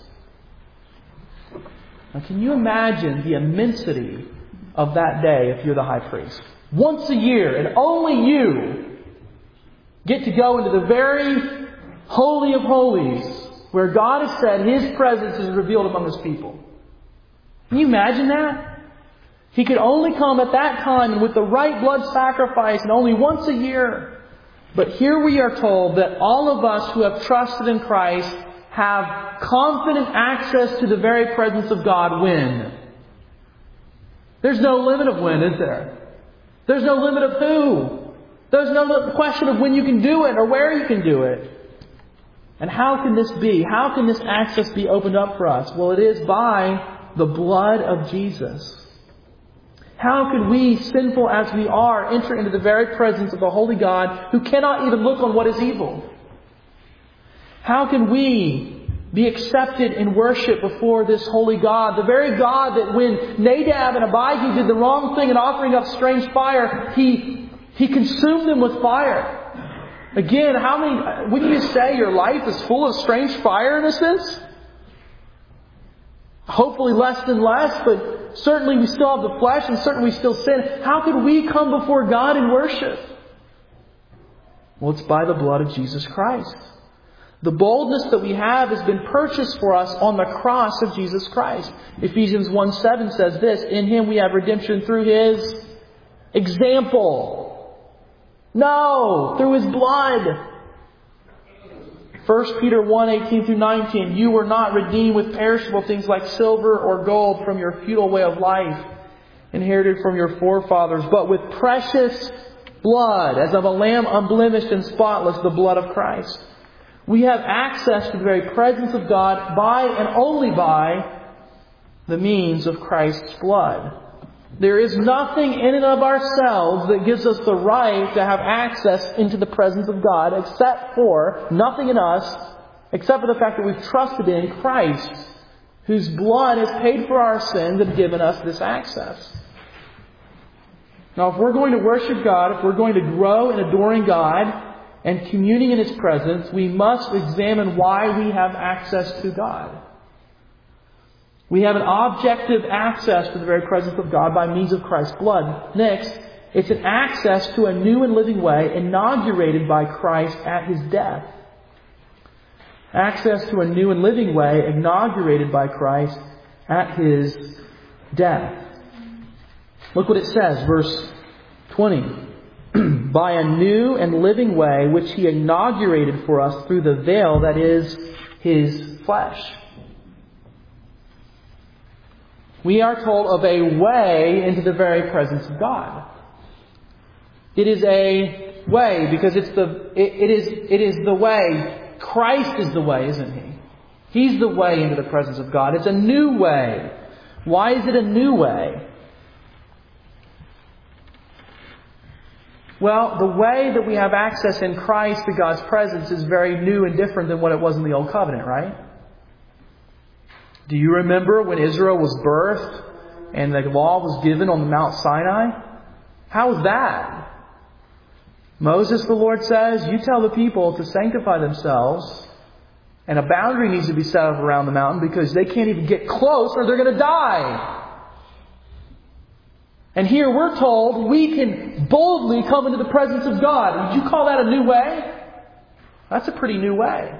Now can you imagine the immensity of that day if you're the high priest? Once a year, and only you get to go into the very Holy of Holies, where God has said His presence is revealed among His people. Can you imagine that? He could only come at that time and with the right blood sacrifice and only once a year. But here we are told that all of us who have trusted in Christ have confident access to the very presence of God when? There's no limit of when, is there? There's no limit of who. There's no question of when you can do it or where you can do it. And how can this be? How can this access be opened up for us? Well, it is by the blood of Jesus. How can we, sinful as we are, enter into the very presence of the Holy God who cannot even look on what is evil? How can we be accepted in worship before this holy God? The very God that when Nadab and Abihu did the wrong thing in offering up strange fire, He, he consumed them with fire. Again, how many, wouldn't you say your life is full of strange fire in a sense? Hopefully less than less, but certainly we still have the flesh and certainly we still sin. How could we come before God in worship? Well, it's by the blood of Jesus Christ. The boldness that we have has been purchased for us on the cross of Jesus Christ. Ephesians one seven says this, in Him we have redemption through His example. No, through His blood. First Peter one eighteen through nineteen. You were not redeemed with perishable things like silver or gold from your futile way of life, inherited from your forefathers, but with precious blood, as of a lamb unblemished and spotless, the blood of Christ. We have access to the very presence of God by and only by the means of Christ's blood. There is nothing in and of ourselves that gives us the right to have access into the presence of God except for, nothing in us, except for the fact that we've trusted in Christ, whose blood has paid for our sins and given us this access. Now, if we're going to worship God, if we're going to grow in adoring God and communing in His presence, we must examine why we have access to God. We have an objective access to the very presence of God by means of Christ's blood. Next, it's an access to a new and living way inaugurated by Christ at His death. Access to a new and living way inaugurated by Christ at His death. Look what it says, verse twenty. By a new and living way which He inaugurated for us through the veil, that is, His flesh. We are told of a way into the very presence of God. It is a way because it's the it, it is it is the way. Christ is the way, isn't He? He's the way into the presence of God. It's a new way. Why is it a new way? Well, the way that we have access in Christ to God's presence is very new and different than what it was in the Old Covenant, right? Do you remember when Israel was birthed and the law was given on the Mount Sinai? How was that? Moses, the Lord says, you tell the people to sanctify themselves, and a boundary needs to be set up around the mountain because they can't even get close or they're going to die. And here we're told we can boldly come into the presence of God. Would you call that a new way? That's a pretty new way.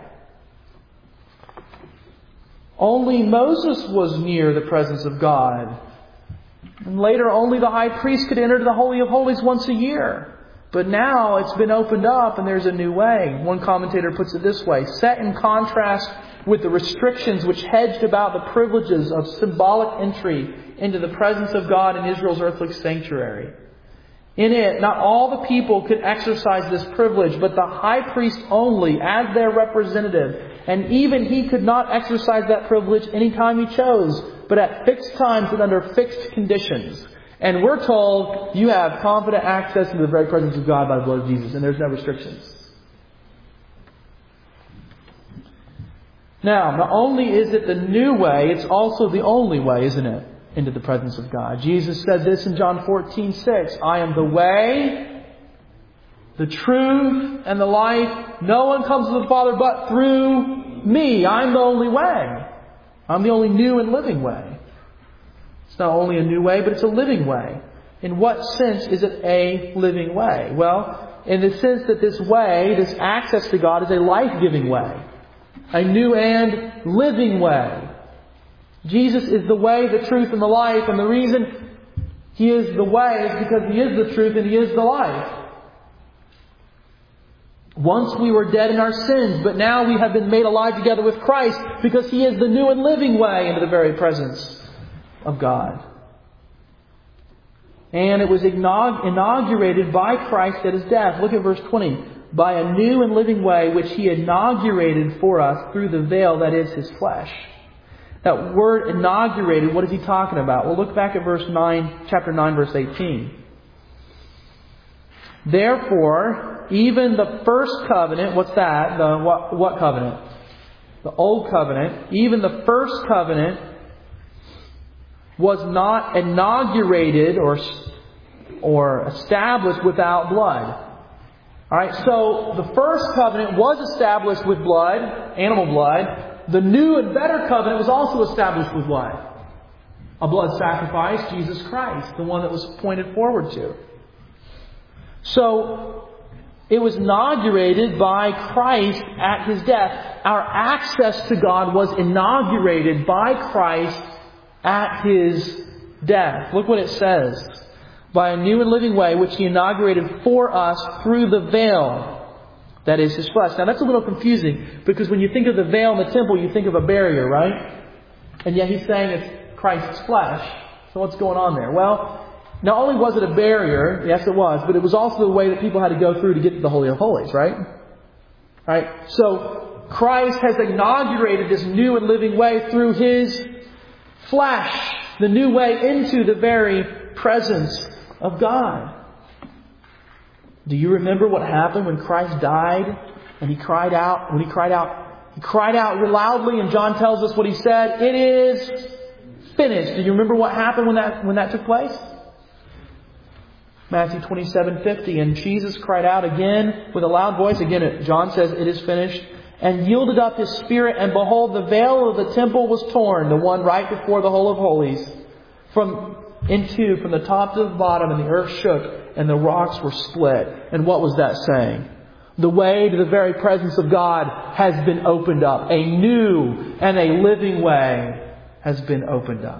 Only Moses was near the presence of God. And later only the high priest could enter the Holy of Holies once a year. But now it's been opened up and there's a new way. One commentator puts it this way: set in contrast with the restrictions which hedged about the privileges of symbolic entry into the presence of God in Israel's earthly sanctuary. In it, not all the people could exercise this privilege, but the high priest only as their representative. And even he could not exercise that privilege anytime he chose, but at fixed times and under fixed conditions. And we're told you have confident access to the very presence of God by the blood of Jesus, and there's no restrictions. Now, not only is it the new way, it's also the only way, isn't it, into the presence of God. Jesus said this in John fourteen six, I am the way, the truth, and the life. No one comes to the Father but through me. I'm the only way. I'm the only new and living way. It's not only a new way, but it's a living way. In what sense is it a living way? Well, in the sense that this way, this access to God, is a life-giving way. A new and living way. Jesus is the way, the truth, and the life. And the reason He is the way is because He is the truth and He is the life. Once we were dead in our sins, but now we have been made alive together with Christ because He is the new and living way into the very presence of God. And it was inaugurated by Christ at His death. Look at verse twenty. By a new and living way which He inaugurated for us through the veil that is His flesh. That word inaugurated, what is He talking about? Well, look back at verse nine, chapter nine, verse eighteen. Therefore, even the first covenant, what's that? The what, what covenant? The old covenant. Even the first covenant was not inaugurated or, or established without blood. Alright, so the first covenant was established with blood, animal blood. The new and better covenant was also established with blood. A blood sacrifice, Jesus Christ, the one that was pointed forward to. So, it was inaugurated by Christ at His death. Our access to God was inaugurated by Christ at His death. Look what it says. By a new and living way which He inaugurated for us through the veil that is His flesh. Now that's a little confusing because when you think of the veil in the temple, you think of a barrier, right? And yet He's saying it's Christ's flesh. So what's going on there? Well, not only was it a barrier, yes it was, but it was also the way that people had to go through to get to the Holy of Holies, right? Right? So Christ has inaugurated this new and living way through His flesh. The new way into the very presence of God. Do you remember what happened when Christ died and He cried out? When He cried out, He cried out loudly, and John tells us what He said. It is finished. Do you remember what happened when that when that took place? Matthew twenty-seven fifty. And Jesus cried out again with a loud voice. Again, John says, it is finished. And yielded up His Spirit, and behold, the veil of the temple was torn, the one right before the Holy of Holies, from in two, from the top to the bottom, and the earth shook, and the rocks were split. And what was that saying? The way to the very presence of God has been opened up. A new and a living way has been opened up.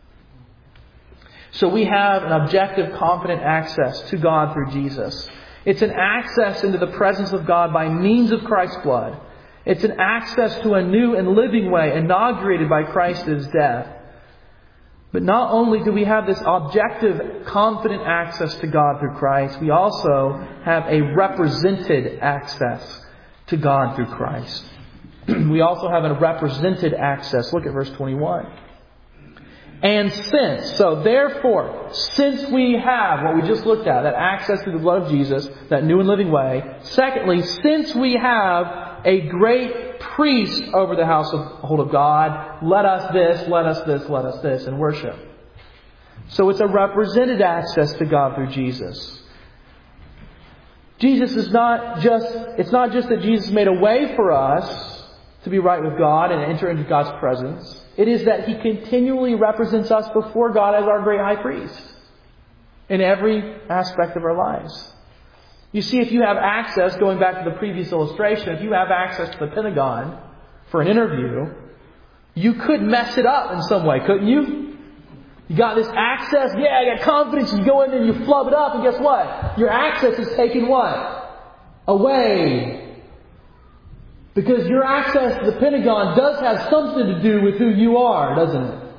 So we have an objective, confident access to God through Jesus. It's an access into the presence of God by means of Christ's blood. It's an access to a new and living way inaugurated by Christ's death. But not only do we have this objective, confident access to God through Christ, we also have a represented access to God through Christ. We also have a represented access. Look at verse twenty-one. And since, so therefore, since we have what we just looked at, that access to the blood of Jesus, that new and living way. Secondly, since we have a great priest over the household of God, let us this, let us this, let us this, and worship. So it's a represented access to God through Jesus. Jesus is not just, it's not just that Jesus made a way for us to be right with God and enter into God's presence. It is that He continually represents us before God as our great high priest in every aspect of our lives. You see, if you have access, going back to the previous illustration, if you have access to the Pentagon for an interview, you could mess it up in some way, couldn't you? You got this access, yeah, I got confidence, you go in there and you flub it up, and guess what? Your access is taken what? Away. Because your access to the Pentagon does have something to do with who you are, doesn't it?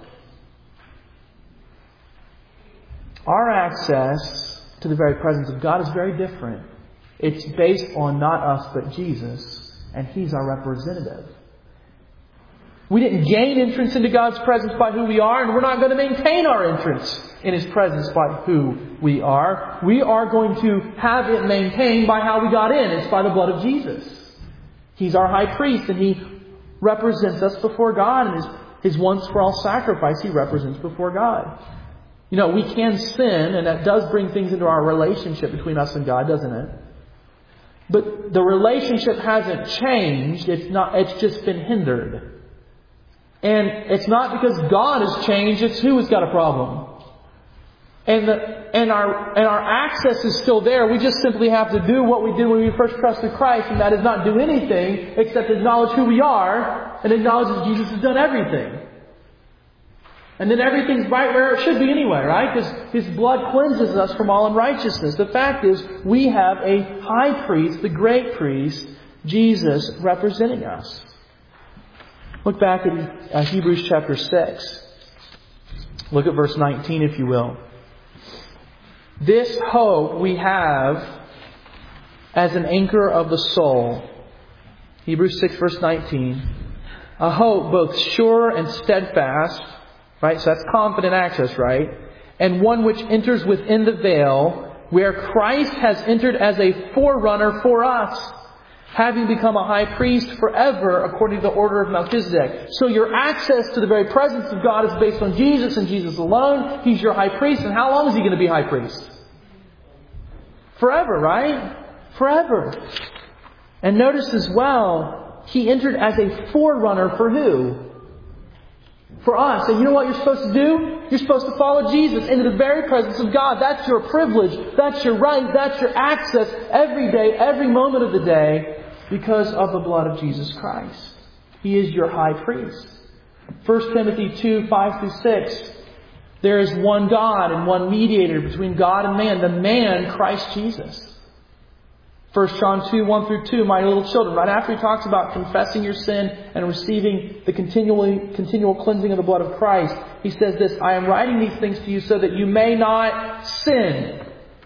Our access to the very presence of God is very different. It's based on not us but Jesus, and He's our representative. We didn't gain entrance into God's presence by who we are, and we're not going to maintain our entrance in His presence by who we are. We are going to have it maintained by how we got in. It's by the blood of Jesus. He's our high priest, and He represents us before God, and His, his once-for-all sacrifice He represents before God. You know, we can sin, and that does bring things into our relationship between us and God, doesn't it? But the relationship hasn't changed. It's not. It's just been hindered. And it's not because God has changed. It's who has got a problem. And the, and our and our access is still there. We just simply have to do what we did when we first trusted Christ, and that is not do anything except acknowledge who we are and acknowledge that Jesus has done everything. And then everything's right where it should be anyway, right? Because His blood cleanses us from all unrighteousness. The fact is, we have a high priest, the great priest, Jesus, representing us. Look back at uh, Hebrews chapter six. Look at verse nineteen, if you will. This hope we have as an anchor of the soul. Hebrews six, verse nineteen. A hope both sure and steadfast. Right? So that's confident access, right? And one which enters within the veil, where Christ has entered as a forerunner for us, having become a high priest forever according to the order of Melchizedek. So your access to the very presence of God is based on Jesus and Jesus alone. He's your high priest. And how long is He going to be high priest? Forever, right? Forever. And notice as well, He entered as a forerunner for who? For us. And you know what you're supposed to do? You're supposed to follow Jesus into the very presence of God. That's your privilege. That's your right. That's your access every day, every moment of the day, because of the blood of Jesus Christ. He is your high priest. First Timothy two, five through six. There is one God and one mediator between God and man, the man Christ Jesus. First John two, one through two, my little children, right after he talks about confessing your sin and receiving the continually, continual cleansing of the blood of Christ, he says this, I am writing these things to you so that you may not sin.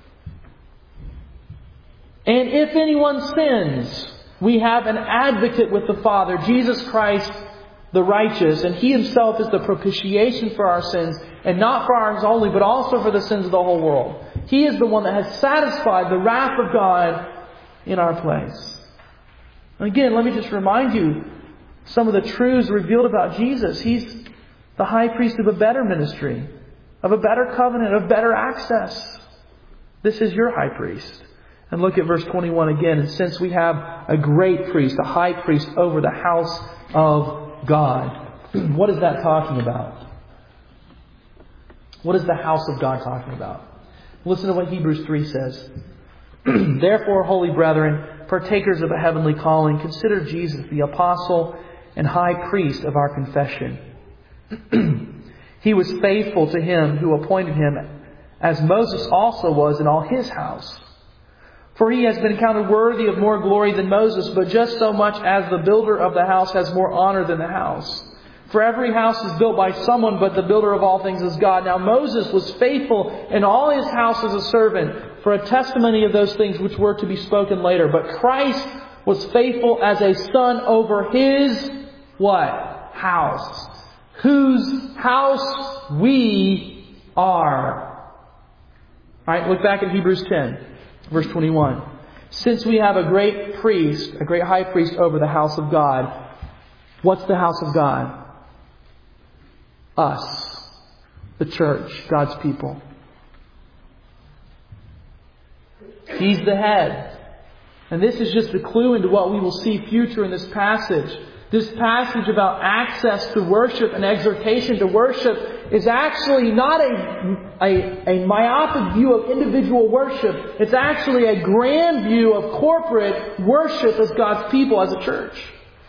And if anyone sins, we have an advocate with the Father, Jesus Christ the righteous, and He Himself is the propitiation for our sins, and not for ours only, but also for the sins of the whole world. He is the one that has satisfied the wrath of God in our place. And again, let me just remind you some of the truths revealed about Jesus. He's the high priest of a better ministry, of a better covenant, of better access. This is your high priest. And look at verse twenty-one again. And since we have a great priest, a high priest over the house of God. What is that talking about? What is the house of God talking about? Listen to what Hebrews three says. Therefore, holy brethren, partakers of a heavenly calling, consider Jesus the apostle and high priest of our confession. He was faithful to Him who appointed Him, as Moses also was in all his house. For he has been counted worthy of more glory than Moses, but just so much as the builder of the house has more honor than the house. For every house is built by someone, but the builder of all things is God. Now Moses was faithful in all his house as a servant, for a testimony of those things which were to be spoken later. But Christ was faithful as a son over his, what? House. Whose house we are. Alright, look back at Hebrews ten. Verse twenty-one. Since we have a great priest, a great high priest over the house of God. What's the house of God? Us. The church. God's people. He's the head. And this is just a clue into what we will see future in this passage. This passage about access to worship and exhortation to worship is actually not a, a, a myopic view of individual worship. It's actually a grand view of corporate worship as God's people, as a church.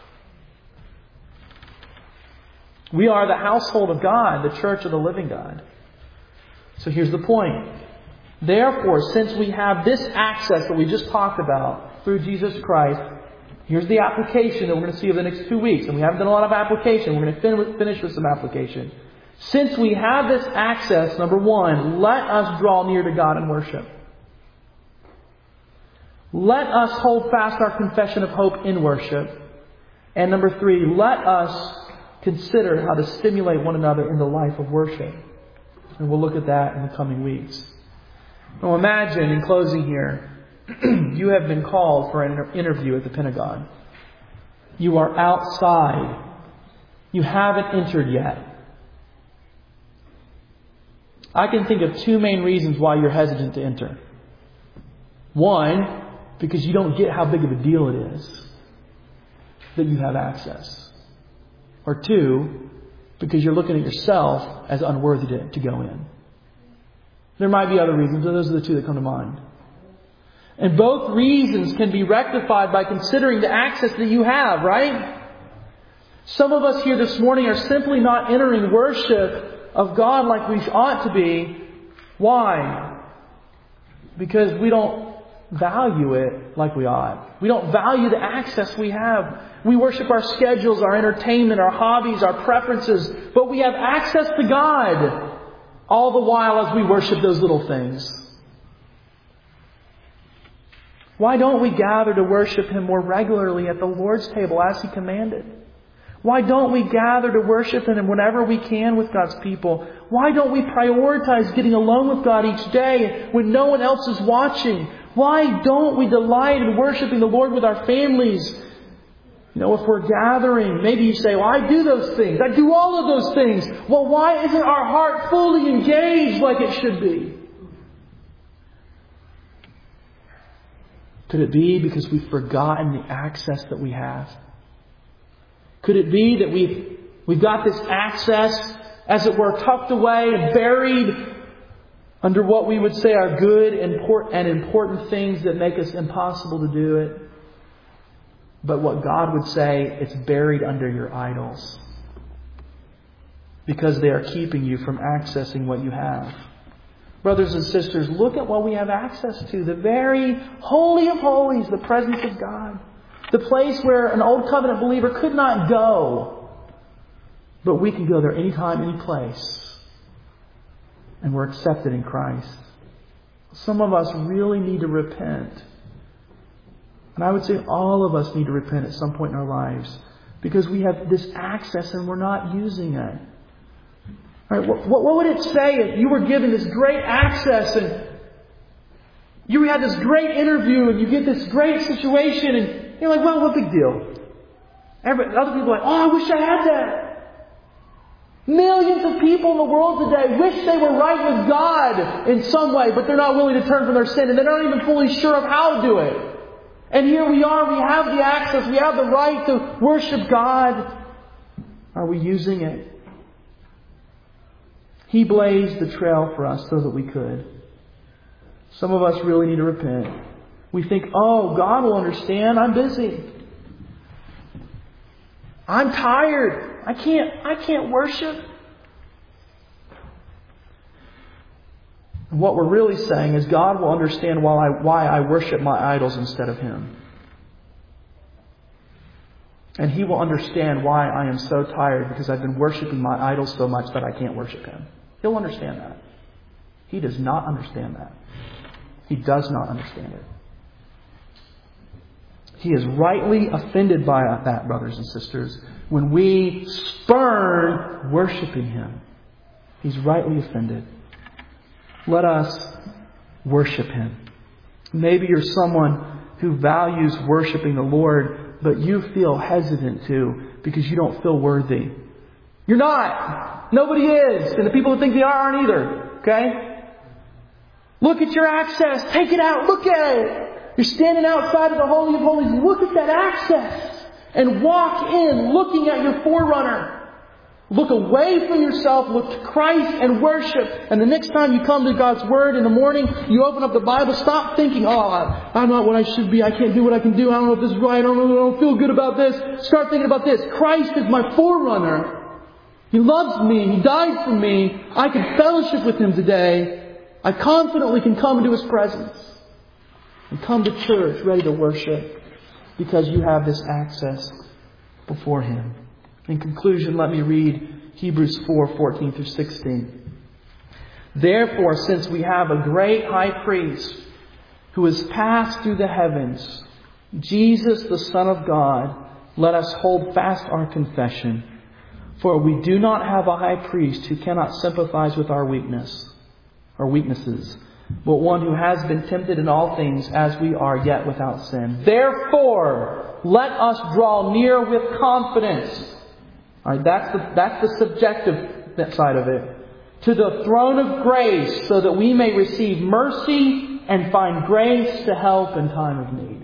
We are the household of God, the church of the living God. So here's the point. Therefore, since we have this access that we just talked about through Jesus Christ, here's the application that we're going to see over the next two weeks. And we haven't done a lot of application. We're going to fin- finish with some application. Since we have this access, number one, let us draw near to God in worship. Let us hold fast our confession of hope in worship. And number three, let us consider how to stimulate one another in the life of worship. And we'll look at that in the coming weeks. Now imagine, in closing here, you have been called for an interview at the Pentagon. You are outside. You haven't entered yet. I can think of two main reasons why you're hesitant to enter. One, because you don't get how big of a deal it is that you have access. Or two, because you're looking at yourself as unworthy to, to go in. There might be other reasons, but those are the two that come to mind. And both reasons can be rectified by considering the access that you have, right? Some of us here this morning are simply not entering worship of God like we ought to be. Why? Because we don't value it like we ought. We don't value the access we have. We worship our schedules, our entertainment, our hobbies, our preferences, but we have access to God all the while as we worship those little things. Why don't we gather to worship Him more regularly at the Lord's table as He commanded? Why don't we gather to worship Him whenever we can with God's people? Why don't we prioritize getting alone with God each day when no one else is watching? Why don't we delight in worshiping the Lord with our families? You know, if we're gathering, maybe you say, well, I do those things. I do all of those things. Well, why isn't our heart fully engaged like it should be? Could it be because we've forgotten the access that we have? Could it be that we've, we've got this access, as it were, tucked away and buried under what we would say are good and important things that make us impossible to do it? But what God would say, it's buried under your idols. Because they are keeping you from accessing what you have. Brothers and sisters, look at what we have access to. The very holy of holies, the presence of God. The place where an old covenant believer could not go. But we can go there anytime, any place. And we're accepted in Christ. Some of us really need to repent. And I would say all of us need to repent at some point in our lives. Because we have this access and we're not using it. Right, what, what would it say if you were given this great access and you had this great interview and you get this great situation and you're like, well, what big deal? Everybody, other people are like, oh, I wish I had that. Millions of people in the world today wish they were right with God in some way, but they're not willing to turn from their sin and they're not even fully sure of how to do it. And here we are, we have the access, we have the right to worship God. Are we using it? He blazed the trail for us so that we could. Some of us really need to repent. We think, oh, God will understand. I'm busy. I'm tired. I can't, I can't worship. And what we're really saying is God will understand why I, why I worship my idols instead of Him. And He will understand why I am so tired because I've been worshiping my idols so much that I can't worship Him. He'll understand that. He does not understand that. He does not understand it. He is rightly offended by that, brothers and sisters, when we spurn worshiping Him. He's rightly offended. Let us worship Him. Maybe you're someone who values worshiping the Lord, but you feel hesitant to because you don't feel worthy. You're not. Nobody is. And the people who think they are aren't either. Okay? Look at your access. Take it out. Look at it. You're standing outside of the Holy of Holies. Look at that access. And walk in looking at your forerunner. Look away from yourself. Look to Christ and worship. And the next time you come to God's Word in the morning, you open up the Bible, stop thinking, oh, I'm not what I should be. I can't do what I can do. I don't know if this is right. I don't know. I don't feel good about this. Start thinking about this. Christ is my forerunner. He loves me. He died for me. I can fellowship with Him today. I confidently can come into His presence. And come to church ready to worship because you have this access before Him. In conclusion, let me read Hebrews four, fourteen through sixteen. Therefore, since we have a great high priest who has passed through the heavens, Jesus the Son of God, let us hold fast our confession. For we do not have a high priest who cannot sympathize with our weakness, our weaknesses, but one who has been tempted in all things as we are, yet without sin. Therefore, let us draw near with confidence. All right, that's the, that's the subjective side of it. To the throne of grace, so that we may receive mercy and find grace to help in time of need.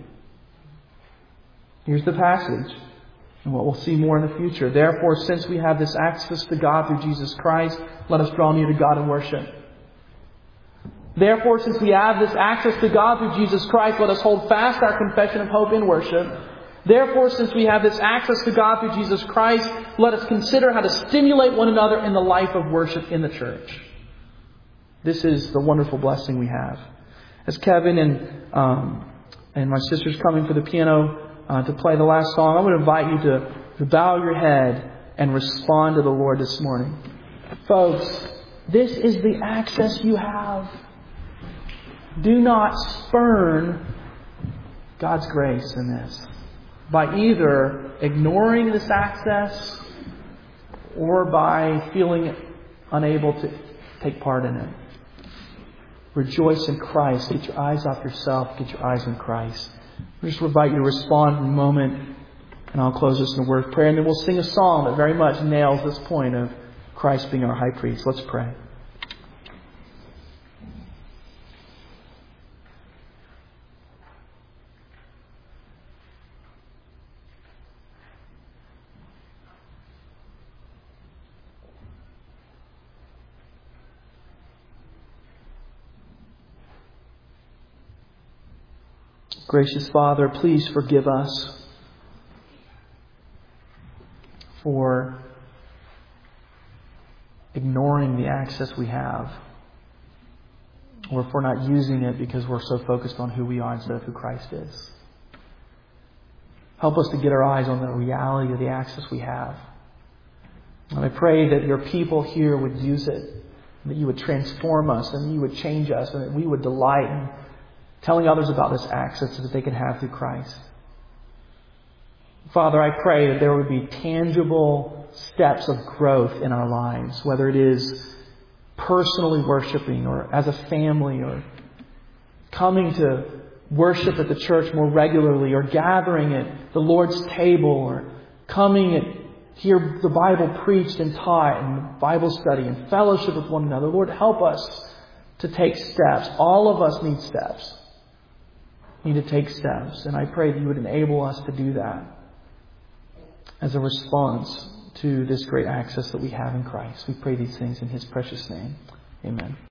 Here's the passage, and what we'll see more in the future. Therefore, since we have this access to God through Jesus Christ, let us draw near to God and worship. Therefore, since we have this access to God through Jesus Christ, let us hold fast our confession of hope in worship. Therefore, since we have this access to God through Jesus Christ, let us consider how to stimulate one another in the life of worship in the church. This is the wonderful blessing we have. As Kevin and um, and my sister's coming for the piano uh, to play the last song, I would invite you to, to bow your head and respond to the Lord this morning. Folks, this is the access you have. Do not spurn God's grace in this by either ignoring this access or by feeling unable to take part in it. Rejoice in Christ. Get your eyes off yourself. Get your eyes on Christ. I just invite you to respond in a moment, and I'll close this in a word of prayer, and then we'll sing a song that very much nails this point of Christ being our high priest. Let's pray. Gracious Father, please forgive us for ignoring the access we have, or for not using it because we're so focused on who we are instead of who Christ is. Help us to get our eyes on the reality of the access we have. And I pray that your people here would use it, that you would transform us, and you would change us, and that we would delight in telling others about this access that they can have through Christ. Father, I pray that there would be tangible steps of growth in our lives, whether it is personally worshiping or as a family or coming to worship at the church more regularly or gathering at the Lord's table or coming and hear the Bible preached and taught and Bible study and fellowship with one another. Lord, help us to take steps. All of us need steps. Need to take steps. And I pray that you would enable us to do that as a response to this great access that we have in Christ. We pray these things in His precious name. Amen.